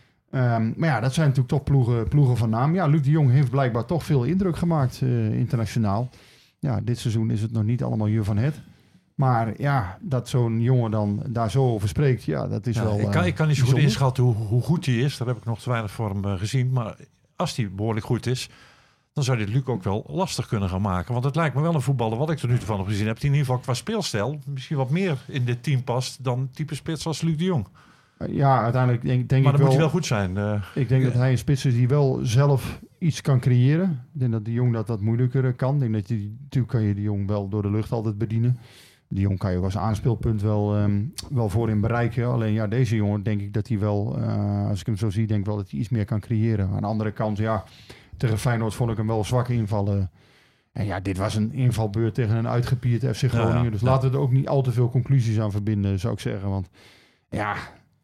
Um, maar ja, dat zijn natuurlijk toch ploegen, ploegen van naam. Ja, Luc de Jong heeft blijkbaar toch veel indruk gemaakt uh, internationaal. Ja, dit seizoen is het nog niet allemaal Jur van Het. Maar ja, dat zo'n jongen dan daar zo over spreekt, ja, dat is ja, wel... Ik kan, uh, ik kan niet zo goed inschatten hoe, hoe goed hij is. Daar heb ik nog te weinig voor hem uh, gezien. Maar als hij behoorlijk goed is... dan zou dit Luc ook wel lastig kunnen gaan maken. Want het lijkt me wel een voetballer, wat ik er nu van heb gezien heb... die in ieder geval qua speelstijl misschien wat meer in dit team past... dan type spits als Luc de Jong. Ja, uiteindelijk denk, denk maar ik dan wel... moet hij wel goed zijn. Uh, ik denk uh, dat hij een spits is die wel zelf iets kan creëren. Ik denk dat de Jong dat wat moeilijker kan. Ik denk dat je, natuurlijk kan je de Jong wel door de lucht altijd bedienen. De Jong kan je ook als aanspeelpunt wel, um, wel voorin bereiken. Alleen ja, deze jongen denk ik dat hij wel... Uh, als ik hem zo zie, denk ik wel dat hij iets meer kan creëren. Aan de andere kant, ja... Tegen Feyenoord vond ik hem wel zwak invallen. En ja, dit was een invalbeurt tegen een uitgepierd F C Groningen. Ja, ja. Dus ja. laten we er ook niet al te veel conclusies aan verbinden, zou ik zeggen. Want ja,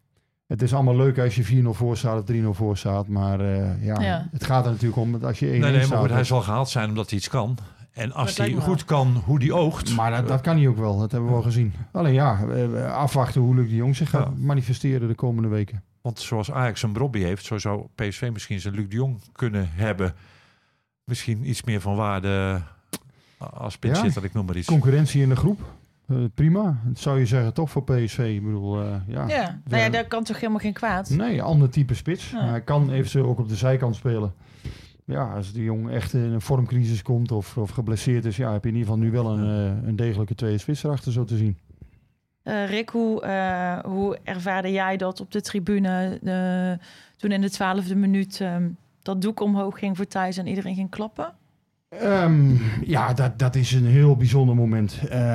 het is allemaal leuk als je vier nul voor staat of drie nul voor staat. Maar uh, ja, ja, het gaat er natuurlijk om dat als je één nul nee, nee, staat... maar goed, hij zal gehaald zijn omdat hij iets kan. En als hij goed kan hoe die oogt... Maar dat, dat kan hij ook wel, dat hebben we wel gezien. Alleen ja, afwachten hoe Luc de Jong zich gaat ja. manifesteren de komende weken. Want zoals Ajax een Brobby heeft, zo zou P S V misschien zijn Luc de Jong kunnen hebben. Misschien iets meer van waarde als pinchitter, ja, ik noem maar iets. Concurrentie in de groep, uh, prima. Dat zou je zeggen toch voor P S V. Ik bedoel, uh, ja. Ja, de, nou ja, daar kan toch helemaal geen kwaad? Nee, ander type spits. Ja. Hij kan eventueel ook op de zijkant spelen. Ja, als de Jong echt in een vormcrisis komt of, of geblesseerd is, ja, heb je in ieder geval nu wel een, uh, een degelijke tweede spits erachter zo te zien. Uh, Rick, hoe, uh, hoe ervaarde jij dat op de tribune uh, toen in de twaalfde minuut um, dat doek omhoog ging voor Thijs en iedereen ging klappen? Um, ja, dat, dat is een heel bijzonder moment.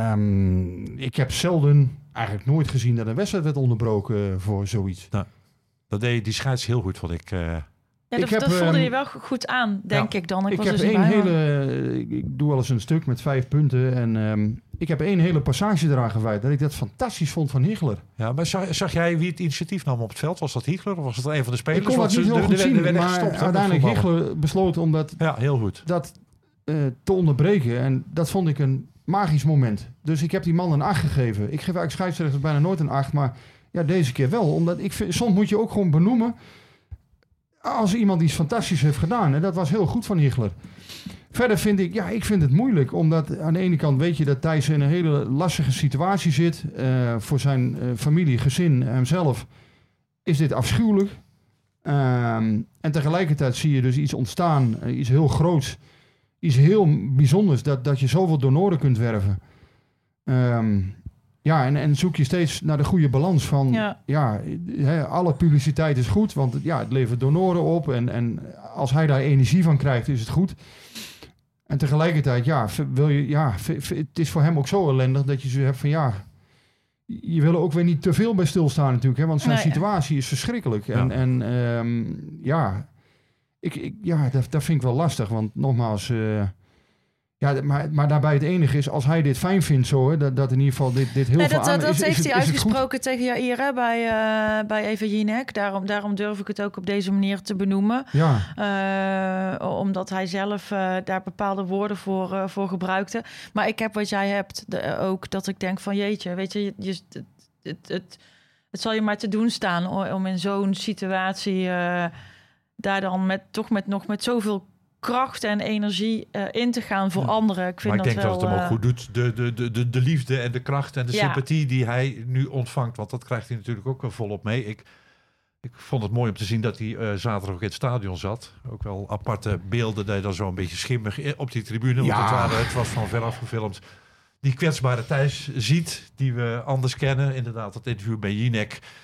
Um, ik heb zelden, eigenlijk nooit gezien dat een wedstrijd werd onderbroken voor zoiets. Nou, dat deed die scheids heel goed, vond ik. Uh... Ja, dat, heb, dat voelde um, je wel goed aan, denk ja, ik dan. Ik, ik was heb dus één hele... Ik, ik doe wel eens een stuk met vijf punten. En um, ik heb één hele passage eraan gewijd. Dat ik dat fantastisch vond van Hiegler. Ja, maar zag, zag jij wie het initiatief nam op het veld? Was dat Hiegler of was het een van de spelers? Ik kon dat niet heel goed de, zien, de, de, de maar gestopt, uiteindelijk Hiegler besloot om dat, ja, heel goed. dat uh, te onderbreken. En dat vond ik een magisch moment. Dus ik heb die man een acht gegeven. Ik geef eigenlijk scheidsrechters bijna nooit een acht. Maar ja, deze keer wel. Omdat ik vind, soms moet je ook gewoon benoemen... als iemand iets fantastisch heeft gedaan. En dat was heel goed van Hiegler. Verder vind ik, ja, ik vind het moeilijk. Omdat aan de ene kant weet je dat Thijs in een hele lastige situatie zit. Uh, voor zijn uh, familie, gezin en hemzelf is dit afschuwelijk. Um, en tegelijkertijd zie je dus iets ontstaan. Uh, iets heel groots. Iets heel bijzonders. Dat, dat je zoveel donoren kunt werven. Um, Ja, en, en zoek je steeds naar de goede balans van... Ja, ja he, alle publiciteit is goed, want ja, het levert donoren op. En, en als hij daar energie van krijgt, is het goed. En tegelijkertijd, ja, wil je, ja, het is voor hem ook zo ellendig dat je zo hebt van... ja, je wil er ook weer niet te veel bij stilstaan natuurlijk, hè, want zijn nee, situatie is verschrikkelijk. En ja, en, um, ja, ik, ik, ja dat, dat vind ik wel lastig, want nogmaals... Uh, Ja, maar, maar daarbij het enige is, als hij dit fijn vindt zo, hè, dat, dat in ieder geval dit, dit heel nee, veel dat, aan... Dat, dat is, heeft is hij het, uitgesproken tegen Jair hè, bij, uh, bij Eva Jinek. Daarom, daarom durf ik het ook op deze manier te benoemen. Ja. Uh, omdat hij zelf uh, daar bepaalde woorden voor, uh, voor gebruikte. Maar ik heb wat jij hebt de, uh, ook, dat ik denk van jeetje, weet je, je het, het, het, het zal je maar te doen staan om, om in zo'n situatie uh, daar dan met, toch met nog met zoveel kracht en energie uh, in te gaan voor ja. anderen. Ik vind maar ik dat denk wel, dat het hem uh, ook goed doet. De, de, de, de, de liefde en de kracht en de ja. sympathie die hij nu ontvangt. Want dat krijgt hij natuurlijk ook volop mee. Ik, ik vond het mooi om te zien dat hij uh, zaterdag ook in het stadion zat. Ook wel aparte beelden dat je dan zo een beetje schimmig op die tribune. Ja. Want het, waren, het was van veraf gefilmd. Die kwetsbare Thijs ziet, die we anders kennen. Inderdaad, dat interview bij Jinek.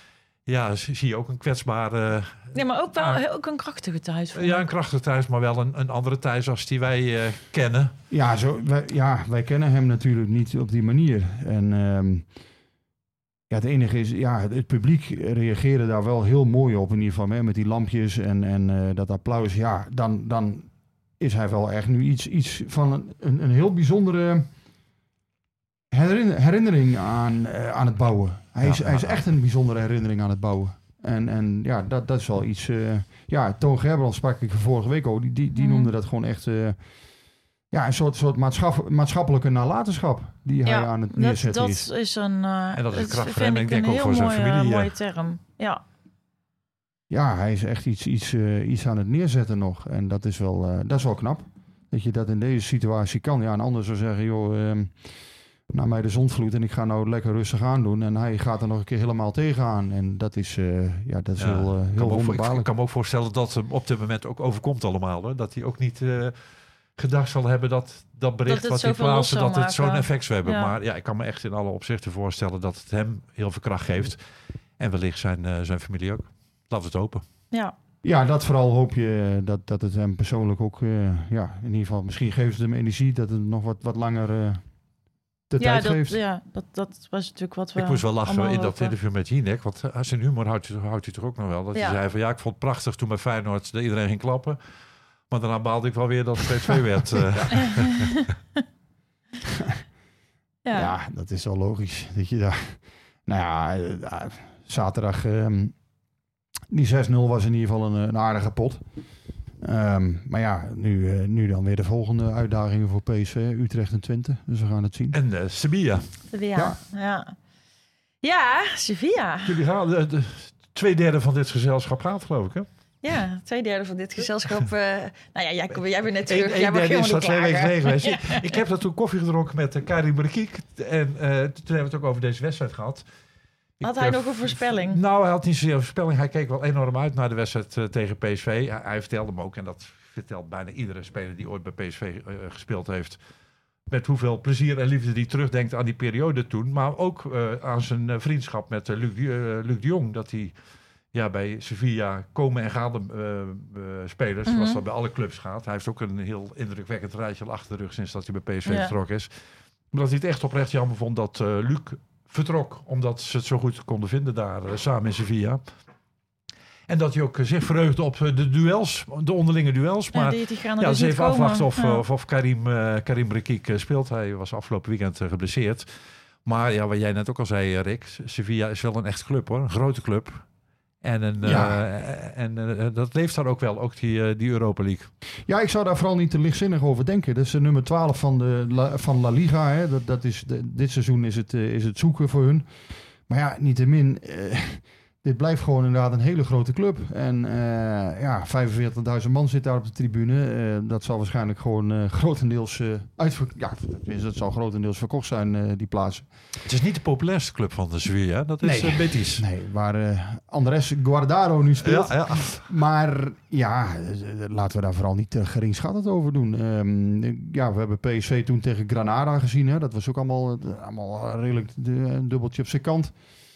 Ja, zie je ook een kwetsbare... Nee, maar ook wel ah, ook een krachtige Thijs. Ja, een krachtige Thijs, maar wel een, een andere Thijs als die wij uh, kennen. Ja, zo, wij, ja, wij kennen hem natuurlijk niet op die manier. En um, ja, het enige is, ja, het, het publiek reageerde daar wel heel mooi op in ieder geval. Hè, met die lampjes en, en uh, dat applaus. Ja, dan, dan is hij wel echt nu iets, iets van een, een, een heel bijzondere herinnering aan, uh, aan het bouwen. Hij is, ja, hij is echt een bijzondere herinnering aan het bouwen. En, en ja, dat, dat is wel iets... Uh, ja, Toon Gerbrands sprak ik vorige week ook. Die, die, die mm. noemde dat gewoon echt... Uh, ja, een soort, soort maatschap, maatschappelijke nalatenschap die hij ja, aan het neerzetten dat, is. Dat is een... Uh, en dat is een kracht voor hem, ik denk ook voor mooie, zijn familie. Een mooie term, ja. Ja, hij is echt iets, iets, uh, iets aan het neerzetten nog. En dat is, wel, uh, dat is wel knap. Dat je dat in deze situatie kan. Ja, een ander zou zeggen, joh... Um, naar mij de zondvloed en ik ga nou lekker rustig aan doen. En hij gaat er nog een keer helemaal tegenaan. En dat is, uh, ja, dat is ja, heel, uh, heel wonderbaarlijk. Ik kan me ook voorstellen dat hem op dit moment ook overkomt allemaal. Hè? Dat hij ook niet uh, gedacht zal hebben dat dat bericht dat wat hij plaatste, dat het zo'n effect zou hebben. Ja. Maar ja, ik kan me echt in alle opzichten voorstellen dat het hem heel veel kracht geeft. En wellicht zijn, uh, zijn familie ook. Laten we het hopen. Ja. Ja, dat vooral hoop je dat, dat het hem persoonlijk ook, uh, ja, in ieder geval, misschien geeft het hem energie dat het nog wat, wat langer... Uh, Ja dat, ja, dat, dat was natuurlijk wat we... Ik moest wel lachen in dat hopen. interview met Jinek. Want uh, zijn humor houdt hij, houdt hij toch ook nog wel. Dat ja. hij zei van ja, ik vond het prachtig toen bij Feyenoord dat iedereen ging klappen. Maar daarna baalde ik wel weer dat het twee twee werd. Uh. ja. ja, dat is wel logisch. Dat je daar... Nou ja, uh, zaterdag... Um, die zes nul was in ieder geval een, een aardige pot. Um, maar ja, nu, uh, nu dan weer de volgende uitdagingen voor P S V. Utrecht en Twente. Dus we gaan het zien. En uh, Sevilla. Sevilla, ja. Ja, ja Sevilla. Jullie gaan, de, de twee derde van dit gezelschap gaat, geloof ik, hè? Ja, twee derde van dit gezelschap. Uh, nou ja, jij, jij bent net terug. Eén, jij één derde is dat twee weken geleden geweest. Ik heb daar toen koffie gedronken met uh, Karim Rekiek. En uh, toen hebben we het ook over deze wedstrijd gehad. Had hij uh, nog een voorspelling? Nou, hij had niet zozeer een voorspelling. Hij keek wel enorm uit naar de wedstrijd uh, tegen P S V. Hij, hij vertelde me ook, en dat vertelt bijna iedere speler die ooit bij P S V uh, gespeeld heeft, met hoeveel plezier en liefde die terugdenkt aan die periode toen. Maar ook uh, aan zijn uh, vriendschap met uh, Luc, uh, Luc de Jong. Dat hij ja, bij Sevilla komen en gaande uh, uh, spelers, mm-hmm. zoals dat bij alle clubs gaat. Hij heeft ook een heel indrukwekkend rijtje achter de rug sinds dat hij bij P S V ja. vertrokken is. Maar dat hij het echt oprecht jammer vond dat uh, Luc vertrok, omdat ze het zo goed konden vinden daar uh, samen in Sevilla. En dat hij ook uh, zich verheugde op uh, de duels, de onderlinge duels. Maar ja, die, die gaan er ja, dus dus even komen. afwachten of, ja. of, of Karim, uh, Karim Rekiek uh, speelt. Hij was afgelopen weekend uh, geblesseerd. Maar ja, wat jij net ook al zei, Rick, Sevilla is wel een echt club hoor, een grote club. En, een, ja. uh, en uh, dat leeft daar ook wel, ook die, uh, die Europa League. Ja, ik zou daar vooral niet te lichtzinnig over denken. Dat is de nummer twaalf van, de, La, van La Liga. Hè. Dat, dat is de, dit seizoen is het, uh, is het zoeken voor hun. Maar ja, niettemin, uh, dit blijft gewoon inderdaad een hele grote club. En uh, ja, vijfenveertigduizend man zit daar op de tribune. Uh, dat zal waarschijnlijk gewoon uh, grotendeels uh, uitverkocht... Ja, dat zal grotendeels verkocht zijn, uh, die plaatsen. Het is niet de populairste club van de Sevilla, dat is nee. uh, Betis. Nee, waar uh, Andrés Guardado nu speelt. Ja, ja. Maar ja, laten we daar vooral niet uh, geringschattend over doen. Um, ja, we hebben P S V toen tegen Granada gezien. Hè. Dat was ook allemaal, uh, allemaal redelijk de, een dubbeltje op zijn kant.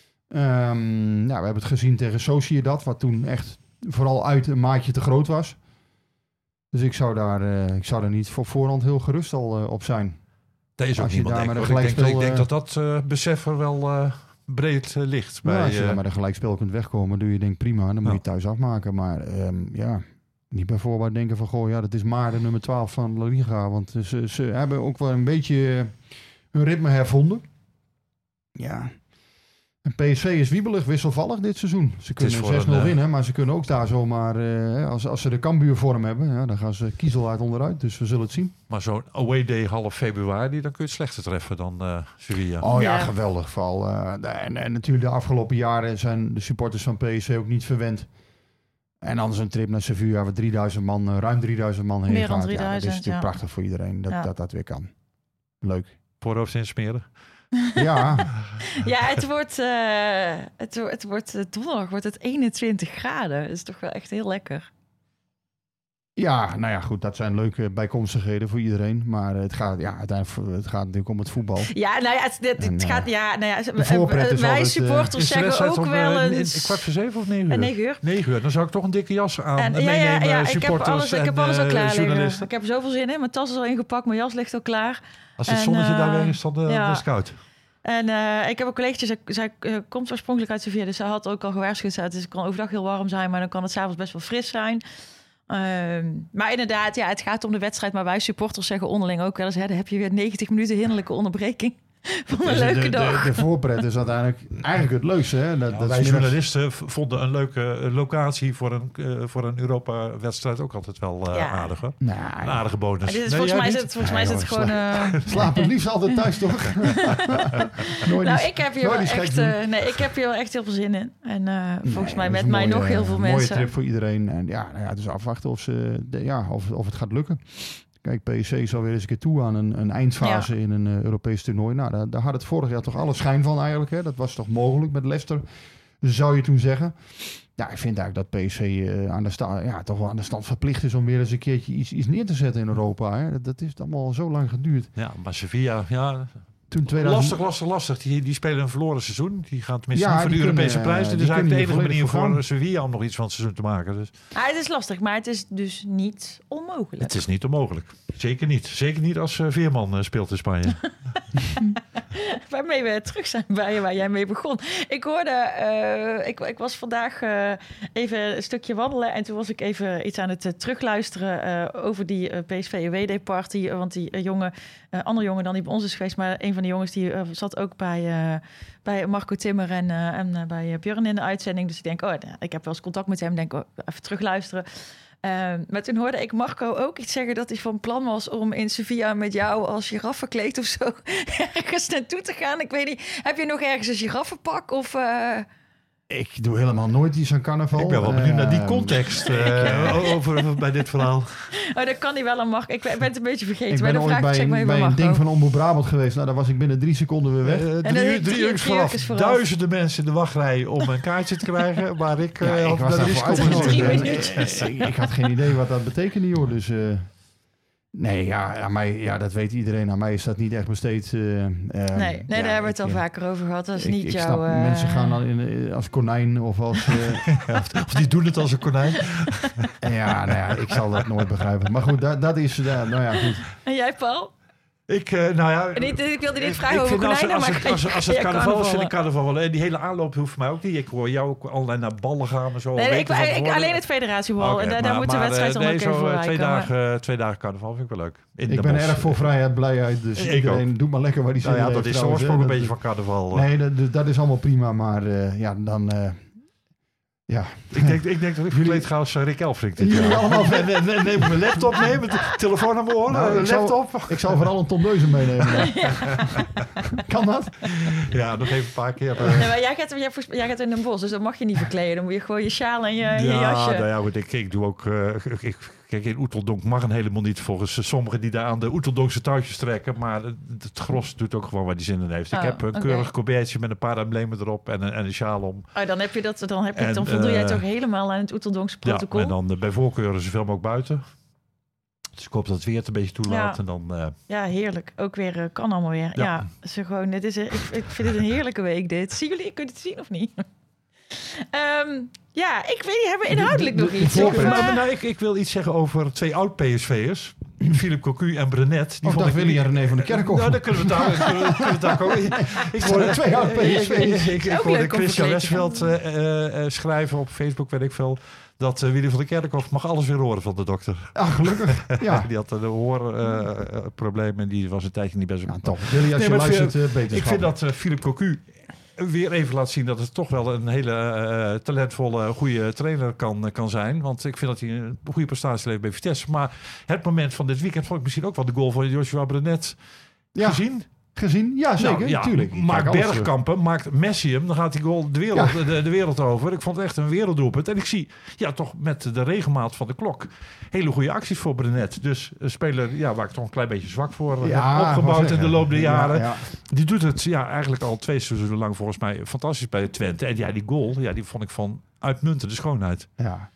Um, nou, we hebben het gezien tegen Sociedad, wat toen echt vooral uit een maatje te groot was. Dus ik zou daar, uh, ik zou daar niet voor voorhand heel gerust al uh, op zijn. Dat is ook niemand denk, ik, denk, ik denk dat dat uh, besef er wel uh, breed uh, ligt. Bij, nou, als je uh, dan met een gelijkspel kunt wegkomen, doe je denk prima, dan moet ja. je thuis afmaken. Maar um, ja, niet bij voorbaat denken van, goh, ja, dat is maar de nummer twaalf van La Liga. Want ze, ze hebben ook wel een beetje hun ritme hervonden. Ja. En P S V is wiebelig, wisselvallig dit seizoen. Ze kunnen zes nul uh, winnen, maar ze kunnen ook daar zomaar... Uh, als, als ze de Cambuurvorm hebben, ja, dan gaan ze kiezel uit onderuit. Dus we zullen het zien. Maar zo'n away day half februari, dan kun je het slechter treffen dan uh, Sevilla. Oh ja, ja. geweldig. Vooral, uh, en, en natuurlijk de afgelopen jaren zijn de supporters van P S V ook niet verwend. En dan is een trip naar Sevilla waar drieduizend man, uh, ruim drieduizend man heen Meer gaat. dan drieduizend, ja, dat is natuurlijk ja. prachtig voor iedereen dat, ja. dat dat weer kan. Leuk. Voorhoofd insmeren. Ja. ja, het wordt, uh, het, het wordt uh, donderdag wordt het eenentwintig graden. Dat is toch wel echt heel lekker. Ja, nou ja, goed, dat zijn leuke bijkomstigheden voor iedereen. Maar het gaat, ja, uiteindelijk het gaat natuurlijk om het voetbal. Ja, nou ja, het, het, het en, gaat, ja, nou ja, wij altijd, supporters uh, zeggen ook om, wel uh, eens... kwart voor zeven of negen uur? Negen uur. Negen uur, dan zou ik toch een dikke jas aan en, meenemen, ja, ja, ja, supporters ik heb alles, en ik heb alles al klaar journalisten. Ik heb er zoveel zin in. Mijn tas is al ingepakt, mijn jas ligt al klaar. Als het en, zonnetje uh, daar weer is, dan uh, ja. is het koud. En uh, ik heb een collegaatje, zij, zij uh, komt oorspronkelijk uit Sevilla, dus zij had ook al gewaarschuwd. Dus het kan overdag heel warm zijn, maar dan kan het 's avonds best wel fris zijn. Um, maar inderdaad, ja, het gaat om de wedstrijd. Maar wij supporters zeggen onderling ook wel eens... Hè, dan heb je weer negentig minuten hinderlijke onderbreking van een dus leuke de, dag. De, de voorpret is uiteindelijk eigenlijk het leukste. Hè? Dat, ja, dat wij middags... journalisten vonden een leuke locatie voor een, uh, voor een Europa-wedstrijd ook altijd wel uh, ja. aardig. Hoor. Nou, een aardige bonus. Dit is, nee, volgens mij is niet? het, volgens nee, mij is het gewoon... Sla- uh... Slaap het liefst altijd thuis, toch? nooit nou, ik heb hier wel echt, uh, nee, ik heb hier wel echt heel veel zin in. En uh, volgens nee, mij met mij mooie, nog heel veel mooie mensen. Mooie trip voor iedereen. En ja, nou ja, dus afwachten of, ze, de, ja, of, of het gaat lukken. Kijk, P S C is alweer eens een keer toe aan een, een eindfase ja. in een uh, Europees toernooi. Nou, daar, daar had het vorig jaar toch alle schijn van eigenlijk. Hè? Dat was toch mogelijk met Leicester, zou je toen zeggen. Ja, ik vind eigenlijk dat P S C uh, aan de sta- ja, toch wel aan de stand verplicht is om weer eens een keertje iets, iets neer te zetten in Europa. Hè? Dat, dat is allemaal zo lang geduurd. Ja, maar Sevilla, ja... Toen tweeduizend... Lastig, lastig, lastig. Die, die spelen een verloren seizoen. Die gaan tenminste ja, niet voor de Europese kunnen, prijs. Dit is eigenlijk de enige manier voor voor Sevilla om nog iets van het seizoen te maken. Dus. Ah, het is lastig, maar het is dus niet onmogelijk. Het is niet onmogelijk. Zeker niet. Zeker niet als uh, Veerman uh, speelt in Spanje. Waarmee we terug zijn bij waar jij mee begon. Ik hoorde, uh, ik, ik was vandaag uh, even een stukje wandelen en toen was ik even iets aan het uh, terugluisteren uh, over die uh, P S V away day party. Uh, want die uh, jongen, uh, andere jongen dan die bij ons is geweest, maar een van de jongens die uh, zat ook bij, uh, bij Marco Timmer en, uh, en uh, bij Björn in de uitzending. Dus ik denk, oh, ik heb wel eens contact met hem, denk oh, even terugluisteren. Uh, maar toen hoorde ik Marco ook iets zeggen dat hij van plan was om in Sevilla met jou als giraf verkleed of zo ergens naartoe te gaan. Ik weet niet, heb je nog ergens een giraffenpak of... Uh... Ik doe helemaal nooit iets aan carnaval. Ik ben wel benieuwd uh, naar die context uh, over, over bij dit verhaal. Oh, dat kan hij wel aan Marco. Ik ben het een beetje vergeten. Ik ben maar ooit vraag, bij, zeg maar een, bij een ding van Omroep Brabant geweest. Nou, daar was ik binnen drie seconden weer weg. Uh, drie drie uur vooraf. vooraf. Duizenden mensen in de wachtrij om een kaartje te krijgen. Maar ik, uh, ja, ik was daar voor drie minuten. ik, ik had geen idee wat dat betekende, joh. Dus... Uh, Nee, ja, aan mij, ja, dat weet iedereen. Aan mij is dat niet echt besteed. Uh, uh, nee, nee ja, daar hebben we het ik, al vaker over gehad. Dat is ik, niet ik jouw... Snap, uh... mensen gaan dan in, als konijn of als... Uh, ja, of die doen het als een konijn. ja, nou ja, ik zal dat nooit begrijpen. Maar goed, dat, dat is... Uh, nou ja, goed. En jij, Paul? Ik, uh, nou ja... Niet, ik wilde niet ik, vragen ik over konijnen, als, als, maar... Als, als, als het carnaval is, vind ik carnaval wel. En die hele aanloop hoeft voor mij ook niet. Ik hoor jou ook allerlei naar ballen gaan en zo. Nee, ik, ik, ik, alleen het federatiebal. Okay, en daar, daar moet de wedstrijd dan nee, ook even voorbij twee komen. dagen, twee dagen carnaval vind ik wel leuk. In ik ben bos. erg voor vrijheid, blijheid. Dus ik iedereen ook. doe maar lekker waar die zin nou ja, heeft. dat is de oorsprong een beetje van carnaval. Nee, dat, dat is allemaal prima. Maar uh, ja, dan... Uh, Ja. Ik denk, ik denk dat ik verkleed ga als Rick Elfrink. Jullie ja. allemaal en, en, en neem mijn laptop mee, mijn telefoon aan mijn oren, nou, ik laptop. Zou, ik zou vooral een tondeuze meenemen. Ja. Kan dat? Ja, nog even een paar keer. Uh. Nee, maar jij, gaat, jij, jij gaat in een bos, dus dan mag je niet verkleden. Dan moet je gewoon je sjaal en je, ja, je jasje. Nou ja, goed, ik, ik doe ook... Uh, ik, kijk, in Oeteldonk mag een helemaal niet volgens sommigen die daar aan de Oeteldonkse touwtjes trekken. Maar het, het gros doet ook gewoon waar die zin in heeft. Oh, ik heb een okay. keurig colbertje met een paar emblemen erop en een, en een sjaal om. Oh, dan heb je dat, dan, heb je, en, dan voldoe uh, jij toch helemaal aan het Oeteldonkse protocol? Ja, en dan uh, bij voorkeuren zoveel mogelijk buiten. Dus ik hoop dat het weer het een beetje toelaat. Ja, en dan, uh... ja heerlijk. Ook weer, uh, kan allemaal weer. Ja, ja zo gewoon, het is, ik, ik vind het een heerlijke week dit. Zien jullie, kunt het zien of niet? um, ja, ik weet niet, hebben we inhoudelijk de, de, de, nog iets? Of, uh... nou, nou, ik, ik wil iets zeggen over twee oud-P S V'ers. Philippe Cocu en Brenet. Die oh, dat Willy en René van de Kerkhof. Nou, dan kunnen we het daar, kunnen we het daar ook. Ik hoorde twee oud-P S V'ers. Ik, ik, ik hoorde Christian Westveld uh, uh, uh, schrijven op Facebook, weet ik veel... dat uh, Willy van der Kerkhof mag alles weer horen van de dokter. Ah, gelukkig. Ja. Die had een hoorprobleem uh, en die was een tijdje niet best... Ja, toch. Willy, als nee, je luistert, uh, beter Ik vind dat uh, Philippe Cocu weer even laat zien dat het toch wel een hele uh, talentvolle, goede trainer kan, kan zijn. Want ik vind dat hij een goede prestatie levert bij Vitesse. Maar het moment van dit weekend vond ik misschien ook wel de goal van Joshua Brenet ja. gezien. Gezien? Ja, zeker. Nou, ja, tuurlijk. Maakt Bergkampen, maakt Messi hem, dan gaat die goal de wereld, ja. de, de wereld over. Ik vond het echt een werelddoelpunt. En ik zie, ja, toch met de regelmaat van de klok, hele goede acties voor Brenet. Dus een speler, ja, waar ik toch een klein beetje zwak voor ja, heb opgebouwd in de loop der jaren. Ja, ja. Die doet het, ja, eigenlijk al twee seizoenen lang volgens mij fantastisch bij Twente. En ja, die goal, ja, die vond ik van uitmuntende schoonheid. Ja.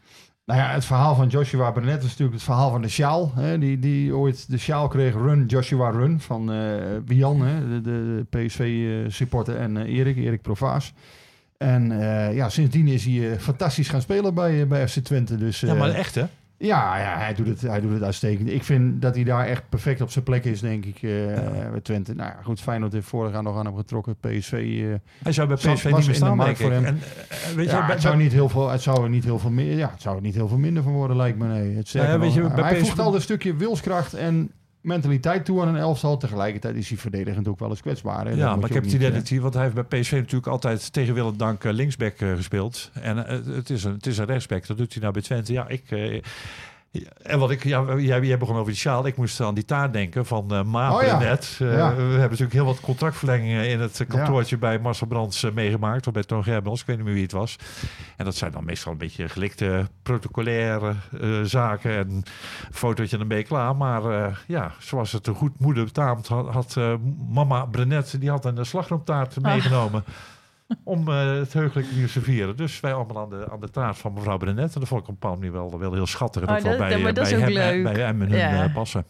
Nou ja, het verhaal van Joshua Brenet is natuurlijk het verhaal van de sjaal. Hè, die, die ooit de sjaal kreeg, Run Joshua Run, van uh, Bian, hè, de, de P S V-supporter, en uh, Erik, Erik Provaas. En uh, ja, sindsdien is hij uh, fantastisch gaan spelen bij, uh, bij F C Twente. Dus, uh, ja, maar echt hè? Ja, ja hij, doet het, hij doet het uitstekend. Ik vind dat hij daar echt perfect op zijn plek is, denk ik, uh, ja. bij Twente. Nou ja, goed, Feyenoord heeft vorig jaar nog aan hem getrokken. P S V... Uh, hij zou bij P S V niet meer staan, denk ik. En, uh, weet je, ja, bij, het, zou niet heel veel, het zou er niet heel veel meer... Ja, het zou er niet heel veel minder van worden, lijkt me. Nee. Het ja, ja, weet je, bij hij voegt al een stukje wilskracht en mentaliteit toe aan een elftal. Tegelijkertijd is hij verdedigend ook wel eens kwetsbaar. Hè? Ja, maar ik heb het idee dat hij... Want hij heeft bij P S V natuurlijk altijd tegen wil en dank uh, linksback uh, gespeeld. En uh, het, is een, het is een rechtsback. Dat doet hij nou bij Twente. Ja, ik... Uh, En wat ik, ja, jij, jij begon over die sjaal. Ik moest aan die taart denken van uh, Ma oh, ja. net. Uh, ja. We hebben natuurlijk heel wat contractverlengingen in het kantoortje ja. bij Marcel Brands uh, meegemaakt. Of bij Toon Gerbrands, ik weet niet meer wie het was. En dat zijn dan meestal een beetje gelikte protocolaire uh, zaken. En een fotootje en een beetje klaar. Maar uh, ja, zoals het een goed moeder betaamt, had, had uh, mama Brenet, die had een slagroomtaart oh. meegenomen. Om uh, het heugelijk nieuws te vieren. Dus wij allemaal aan de, aan de taart van mevrouw Brenet. En dat vond ik op een bepaalde manier wel, wel heel schattig. En oh, dat wel bij, dat, bij, hem, leuk. bij hem en hun ja. uh, passen.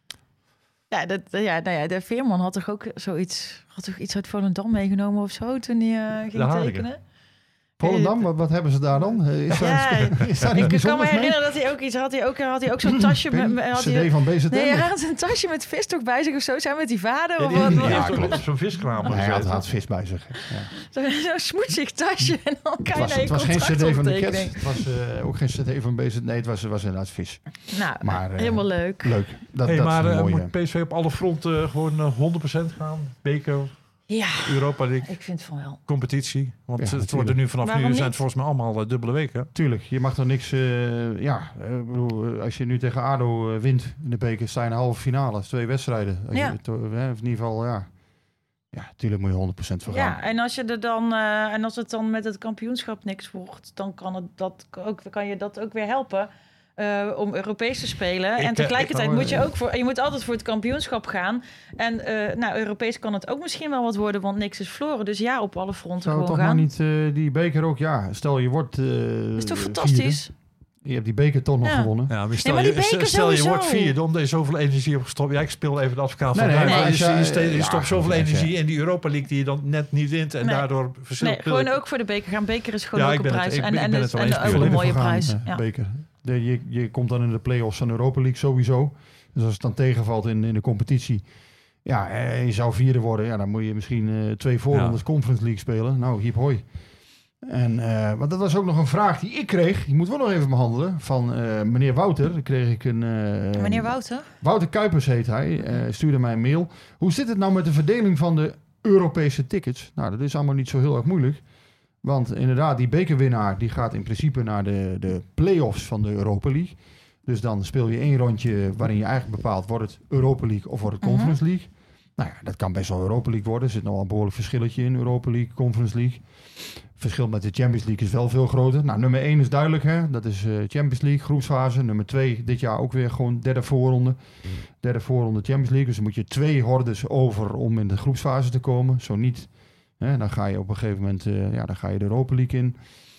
Ja, dat, ja, nou ja, de Veerman had toch ook zoiets... Had toch iets uit Volendam meegenomen of zo toen hij uh, ging tekenen? Volendam, wat, wat hebben ze daar dan? Is daar, ja, is daar ik kan me mee? herinneren dat hij ook iets had. Hij ook, had hij ook zo'n tasje met... met had C D van B Z N? Nee, hij had een tasje met vis toch bij zich of zo. Zijn met die vader? Ja, of die, wat? Die, wat? die ja, klopt. Zo'n viskraam. Hij had, had vis bij zich. Ja. Zo'n zo smoetsig tasje. En dan kan het was, je het was geen C D van de Cats. Het was uh, ook geen C D van B Z N. Nee, het was, was inderdaad vis. Nou, maar, uh, helemaal leuk. Leuk. Dat, hey, dat maar is uh, mooi, moet P S V op alle fronten uh, gewoon uh, honderd procent gaan? Beker... Ja, Europa League, ik vind van wel. Competitie. Want ja, het wordt er nu vanaf Waarom nu niet? zijn het volgens mij allemaal uh, dubbele weken. Tuurlijk, je mag er niks... Uh, ja, uh, bedoel, als je nu tegen ADO uh, wint in de beker, sta je in de halve finale. Dat is twee wedstrijden. Als ja. je, to, uh, in ieder geval, ja... Ja, tuurlijk moet je honderd procent voor gaan. Ja, en als je er dan uh, en als het dan met het kampioenschap niks wordt, dan kan het dat ook, kan je dat ook weer helpen. Uh, om Europees te spelen. Ik, en tegelijkertijd ik, moet je ook voor... Je moet altijd voor het kampioenschap gaan. En uh, nou, Europees kan het ook misschien wel wat worden, want niks is verloren. Dus ja, op alle fronten Zou gewoon toch gaan. maar niet uh, die beker ook... Ja, stel je wordt uh, is toch fantastisch? Vierde. Je hebt die beker toch nog ja. gewonnen. Ja, maar stel, nee, maar je, stel, stel je wordt vierde, omdat je zoveel energie hebt gestopt. Ja, ik speel even de advocaat van nee, nee, nee, nee, je, je, je, je ja, stopt zoveel ja, energie ja. in die Europa League die je dan net niet wint. En nee. daardoor verschilt. Nee, gewoon ook voor de beker gaan. Beker is gewoon ja, ook een prijs. Het, ik, en ik en, ben het, het wel en ook een mooie gaan, prijs. Uh, ja. Beker. De, je, je komt dan in de play-offs van Europa League sowieso. Dus als het dan tegenvalt in, in de competitie... Ja, en je zou vierde worden. Ja, dan moet je misschien uh, twee voorrondes ja. Conference League spelen. Nou, hiep hoi. En, uh, want dat was ook nog een vraag die ik kreeg. Die moeten we nog even behandelen. Van uh, meneer Wouter. Dan kreeg ik een... Uh, meneer Wouter? Wouter Kuipers heet hij. Uh, stuurde mij een mail. Hoe zit het nou met de verdeling van de Europese tickets? Nou, dat is allemaal niet zo heel erg moeilijk. Want inderdaad, die bekerwinnaar die gaat in principe naar de, de play-offs van de Europa League. Dus dan speel je één rondje waarin je eigenlijk bepaalt... wordt het Europa League of wordt het Conference League? Uh-huh. Nou ja, dat kan best wel Europa League worden. Er zit nog wel een behoorlijk verschilletje in Europa League, Conference League. Verschil met de Champions League is wel veel groter. Nou, nummer één is duidelijk, hè? Dat is uh, Champions League, groepsfase. Nummer twee, dit jaar ook weer gewoon derde voorronde. Derde voorronde Champions League. Dus dan moet je twee hordes over om in de groepsfase te komen. Zo niet, hè? Dan ga je op een gegeven moment uh, ja, dan ga je de Europa League in.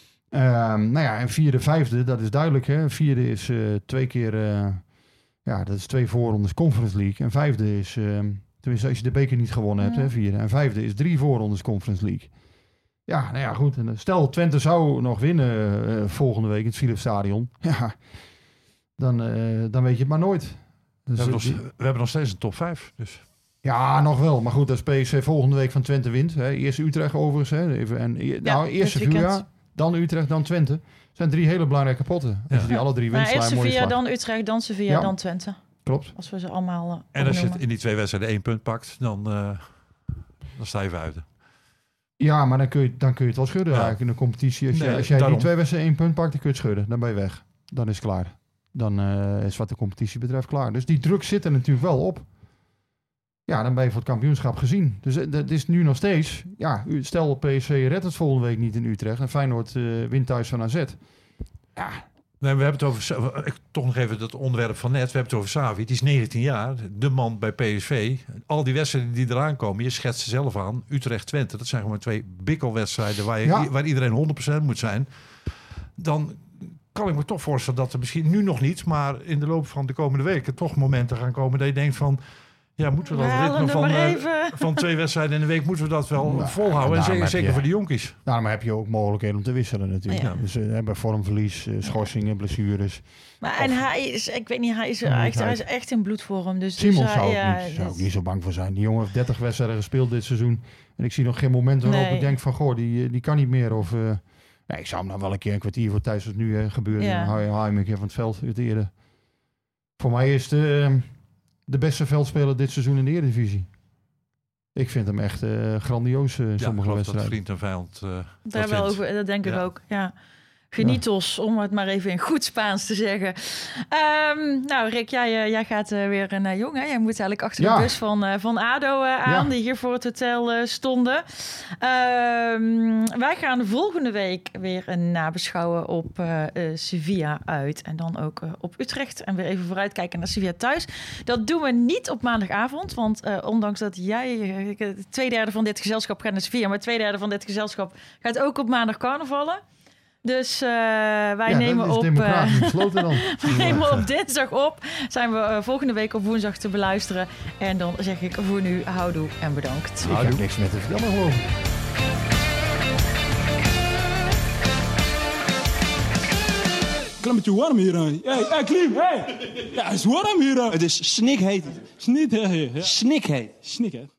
Um, nou ja, en vierde, vijfde, dat is duidelijk, hè? Vierde is uh, twee keer, uh, ja, dat is twee voorrondes Conference League. En vijfde is, uh, tenminste als je de beker niet gewonnen hebt, ja. hè, vierde. En vijfde is drie voorrondes Conference League. Ja, nou ja, goed. En stel, Twente zou nog winnen uh, volgende week in het Philips Stadion. Ja, dan, uh, dan weet je het maar nooit. Dus, we, hebben nog, die, we hebben nog steeds een top vijf. Dus. Ja, nog wel. Maar goed, als P S V volgende week van Twente wint. Hè, eerst Utrecht overigens. Hè, even, en, ja, nou, eerst Sevilla, dan Utrecht, dan Twente. Dat zijn drie hele belangrijke potten. Ja. Als je die alle drie wint, nou, eerst Sevilla, dan Utrecht, dan Sevilla, ja. dan Twente. Klopt. Als we ze allemaal uh, En als je het in die twee wedstrijden één punt pakt, dan, uh, dan sta je buiten. Ja, maar dan kun je, dan kun je het wel schudden ja. eigenlijk in de competitie. Als, nee, je, als jij daarom. die twee wedstrijden één punt pakt, dan kun je het schudden. Dan ben je weg. Dan is het klaar. Dan uh, is wat de competitie betreft klaar. Dus die druk zit er natuurlijk wel op. Ja, dan ben je voor het kampioenschap gezien. Dus het is nu nog steeds... Ja, stel P S V redt het volgende week niet in Utrecht... en Feyenoord uh, wint thuis van A Z. Ja... Nee, we hebben het over... Toch nog even dat onderwerp van net. We hebben het over Xavi. Die is negentien jaar. De man bij P S V. Al die wedstrijden die eraan komen... Je schetst ze zelf aan. Utrecht-Twente. Dat zijn gewoon twee bikkelwedstrijden... Waar, je, ja. waar iedereen honderd procent moet zijn. Dan kan ik me toch voorstellen dat er misschien nu nog niet, maar in de loop van de komende weken toch momenten gaan komen dat je denkt van, ja, moeten we dat Halen ritme van, uh, van twee wedstrijden in de week, moeten we dat wel nou, volhouden? En zeker, zeker je, voor de jonkies. Daarom heb je ook mogelijkheden om te wisselen natuurlijk. Ja. Dus uh, bij vormverlies, uh, schorsingen, blessures. Maar of, en hij is, ik weet niet, hij is, hij is, hij is echt in bloedvorm. Dus, Simons dus zou, ja, niet, zou ik niet zo bang voor zijn. Die jongen heeft dertig wedstrijden gespeeld dit seizoen. En ik zie nog geen moment waarop nee. ik denk van, goh, die, die kan niet meer. Of uh, ja, ik zou hem dan wel een keer een kwartier voor thuis zoals nu uh, gebeurde. Ja. Dan haal je hem een keer van het veld het eerder. Voor mij is de, uh, de beste veldspeler dit seizoen in de Eredivisie. Ik vind hem echt uh, grandioos in uh, sommige ja, wedstrijden. Dat vriend en vijand uh, Daar dat wel vindt. over, dat denk ik ja. ook, ja. Genitos, om het maar even in goed Spaans te zeggen. Um, nou, Rick, jij, jij gaat uh, weer naar Jong. Hè? Jij moet eigenlijk achter ja. de bus van, uh, van ADO uh, aan, ja. die hier voor het hotel uh, stonden. Um, wij gaan volgende week weer uh, nabeschouwen op uh, uh, Sevilla uit. En dan ook uh, op Utrecht. En weer even vooruitkijken naar Sevilla thuis. Dat doen we niet op maandagavond. Want uh, ondanks dat jij uh, twee derde van dit gezelschap gaat naar Sevilla, maar twee derde van dit gezelschap gaat ook op maandag carnavallen. Dus uh, wij ja, nemen op. Uh, besloten dan. we nemen op dinsdag op. Zijn we uh, volgende week op woensdag te beluisteren. En dan zeg ik voor nu houdoe en bedankt. Ik heb niks meer te vertellen gewoon. Klim, het is warm hier. Hey, hey, Klim, hey. Ja, het is warm hier. Het is snikheet. Snikheet. Snikheet. Snikheet.